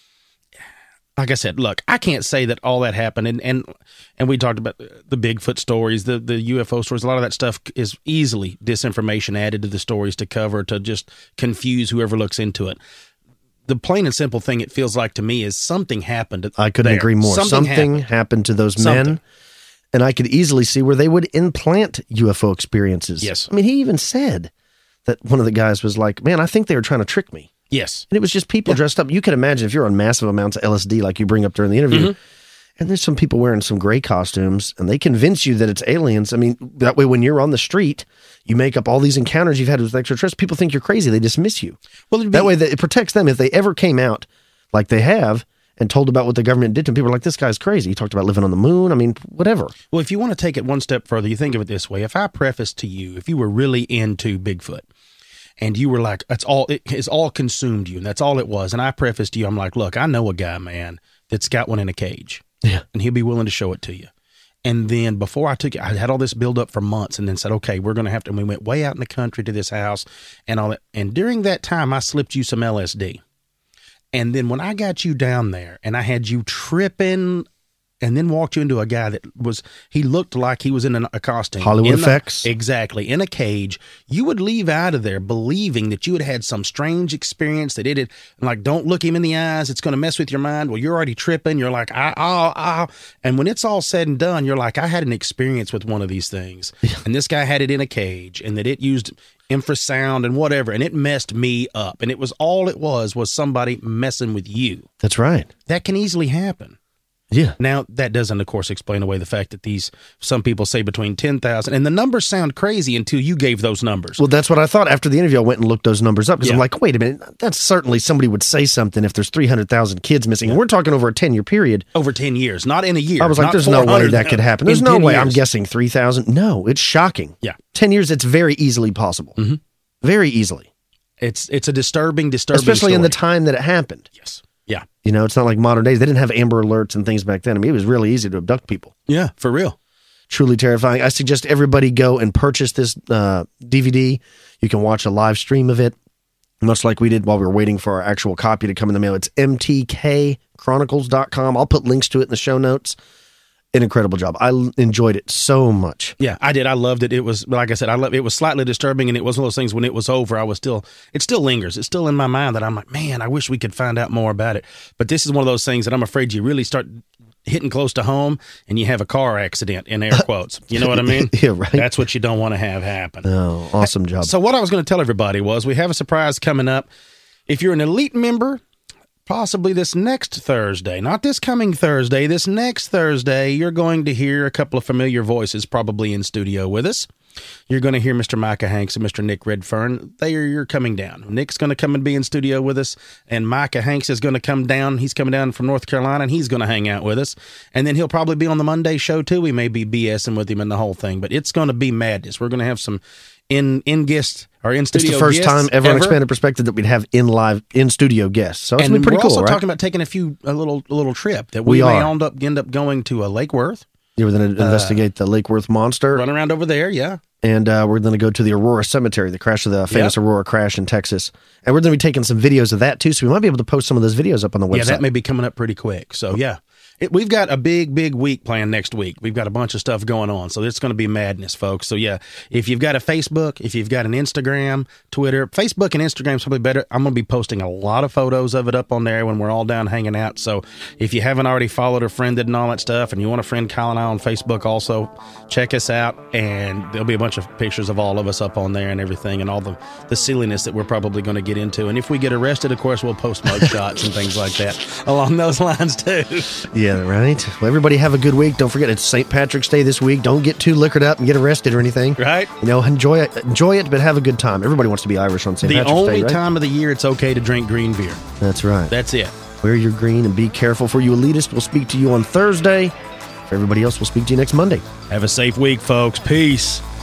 A: Like I said, look, I can't say that all that happened, and and, and we talked about the Bigfoot stories, the, the U F O stories. A lot of that stuff is easily disinformation added to the stories to cover, to just confuse whoever looks into it. The plain and simple thing it feels like to me is something happened.
B: I couldn't
A: there.
B: agree more.
A: Something,
B: Something
A: happened.
B: happened to those
A: Something.
B: men, and I could easily see where they would implant U F O experiences.
A: Yes.
B: I mean, he even said that one of the guys was like, man, I think they were trying to trick me.
A: Yes.
B: And it was just people
A: Yeah.
B: dressed up. You can imagine if you're on massive amounts of L S D, like you bring up during the interview,
A: Mm-hmm.
B: and there's some people wearing some gray costumes, and they convince you that it's aliens. I mean, that way when you're on the street, you make up all these encounters you've had with extraterrestrials. People think you're crazy. They dismiss you.
A: Well, it'd be,
B: That way that it protects them. If they ever came out like they have and told about what the government did to them, people are like, this guy's crazy. He talked about living on the moon. I mean, whatever.
A: Well, if you want to take it one step further, you think of it this way. If I prefaced to you, if you were really into Bigfoot, and you were like, that's all, it has all consumed you, and that's all it was. And I prefaced to you, I'm like, look, I know a guy, man, that's got one in a cage.
B: Yeah.
A: And he'll be willing to show it to you. And then before I took it, I had all this build up for months, and then said, okay, we're going to have to, and we went way out in the country to this house and all that. And during that time, I slipped you some L S D. And then when I got you down there and I had you tripping, and then walked you into a guy that was, he looked like he was in an, a costume.
B: Hollywood
A: In the-
B: effects.
A: Exactly. In a cage. You would leave out of there believing that you had had some strange experience, that it had, like, don't look him in the eyes. It's going to mess with your mind. Well, you're already tripping. You're like, ah, ah, ah. And when it's all said and done, you're like, I had an experience with one of these things. And this guy had it in a cage, and that it used infrasound and whatever, and it messed me up. And it was all it was, was somebody messing with you.
B: That's right.
A: That can easily happen.
B: Yeah.
A: Now, that doesn't, of course, explain away the fact that these, some people say between ten thousand, and the numbers sound crazy until you gave those numbers.
B: Well, that's what I thought. After the interview, I went and looked those numbers up because I'm
A: Yeah.
B: like, wait a minute. That's certainly somebody would say something if there's three hundred thousand kids missing. And we're talking over a ten-year period.
A: Over ten years, not in a year.
B: I was like,
A: not
B: there's no way
A: four hundred,
B: that could happen.
A: in
B: There's no
A: ten
B: way I'm
A: years.
B: guessing three thousand. No, it's shocking.
A: Yeah.
B: ten years, it's very easily possible.
A: Mhm.
B: Very easily.
A: It's it's a disturbing, disturbing
B: Especially in the
A: story.
B: time that it happened.
A: Yes. Yeah.
B: You know, it's not like modern days. They didn't have Amber Alerts and things back then. I mean, it was really easy to abduct people.
A: Yeah, for real.
B: Truly terrifying. I suggest everybody go and purchase this uh, D V D. You can watch a live stream of it, much like we did while we were waiting for our actual copy to come in the mail. It's M T K chronicles dot com. I'll put links to it in the show notes. An incredible job. I l- enjoyed it so much.
A: Yeah, I did. I loved it. It was, like I said, I love it. Was slightly disturbing, and it was one of those things when it was over, I was still, it still lingers. It's still in my mind that I'm like, man, I wish we could find out more about it. But this is one of those things that I'm afraid you really start hitting close to home and you have a car accident, in air quotes. You know what I mean?
B: Yeah, right.
A: That's what you don't want to have happen.
B: Oh, awesome job.
A: So what I was going to tell everybody was we have a surprise coming up. If you're an elite member, possibly this next Thursday, not this coming Thursday, this next Thursday, you're going to hear a couple of familiar voices probably in studio with us. You're going to hear Mister Micah Hanks and Mister Nick Redfern. They are, you're coming down. Nick's going to come and be in studio with us, and Micah Hanks is going to come down. He's coming down from North Carolina, and he's going to hang out with us. And then he'll probably be on the Monday show, too. We may be BSing with him and the whole thing, but it's going to be madness. We're going to have some in in guest or in
B: It's
A: studio
B: the first
A: guests
B: time ever on Expanded Perspective that we'd have in live, in studio guests. So it's
A: and
B: been pretty
A: we're
B: cool,
A: also
B: right?
A: talking about taking a few a little a little trip that we,
B: We
A: may
B: are.
A: end up end up going to a Lake Worth,
B: Yeah, we're going to investigate the Lake Worth monster.
A: run around over there. Yeah,
B: And uh, we're going to go to the Aurora Cemetery, the crash of the famous
A: Yep.
B: Aurora crash in Texas. And we're going to be taking some videos of that, too. So we might be able to post some of those videos up on the website.
A: yeah, that may be coming up pretty quick. So yeah, It, we've got a big, big week planned next week. We've got a bunch of stuff going on, so it's going to be madness, folks. So, yeah, if you've got a Facebook, if you've got an Instagram, Twitter, Facebook and Instagram is probably better. I'm going to be posting a lot of photos of it up on there when we're all down hanging out. So if you haven't already followed or friended and all that stuff, and you want to friend Kyle and I on Facebook also, check us out, and there'll be a bunch of pictures of all of us up on there and everything, and all the, the silliness that we're probably going to get into. And if we get arrested, of course, we'll post mug shots and things like that along those lines, too.
B: Yeah, right. Well, everybody have a good week. Don't forget it's Saint Patrick's Day this week. Don't get too liquored up and get arrested or anything.
A: Right.
B: You know, enjoy it, enjoy it, but have a good time. Everybody wants to be Irish on Saint
A: The
B: Patrick's Day,
A: only
B: right?
A: time of the year it's okay to drink green beer.
B: That's right.
A: That's it.
B: Wear your green and be careful. For you elitists, we'll speak to you on Thursday. For everybody else, we'll speak to you next Monday.
A: Have a safe week, folks. Peace.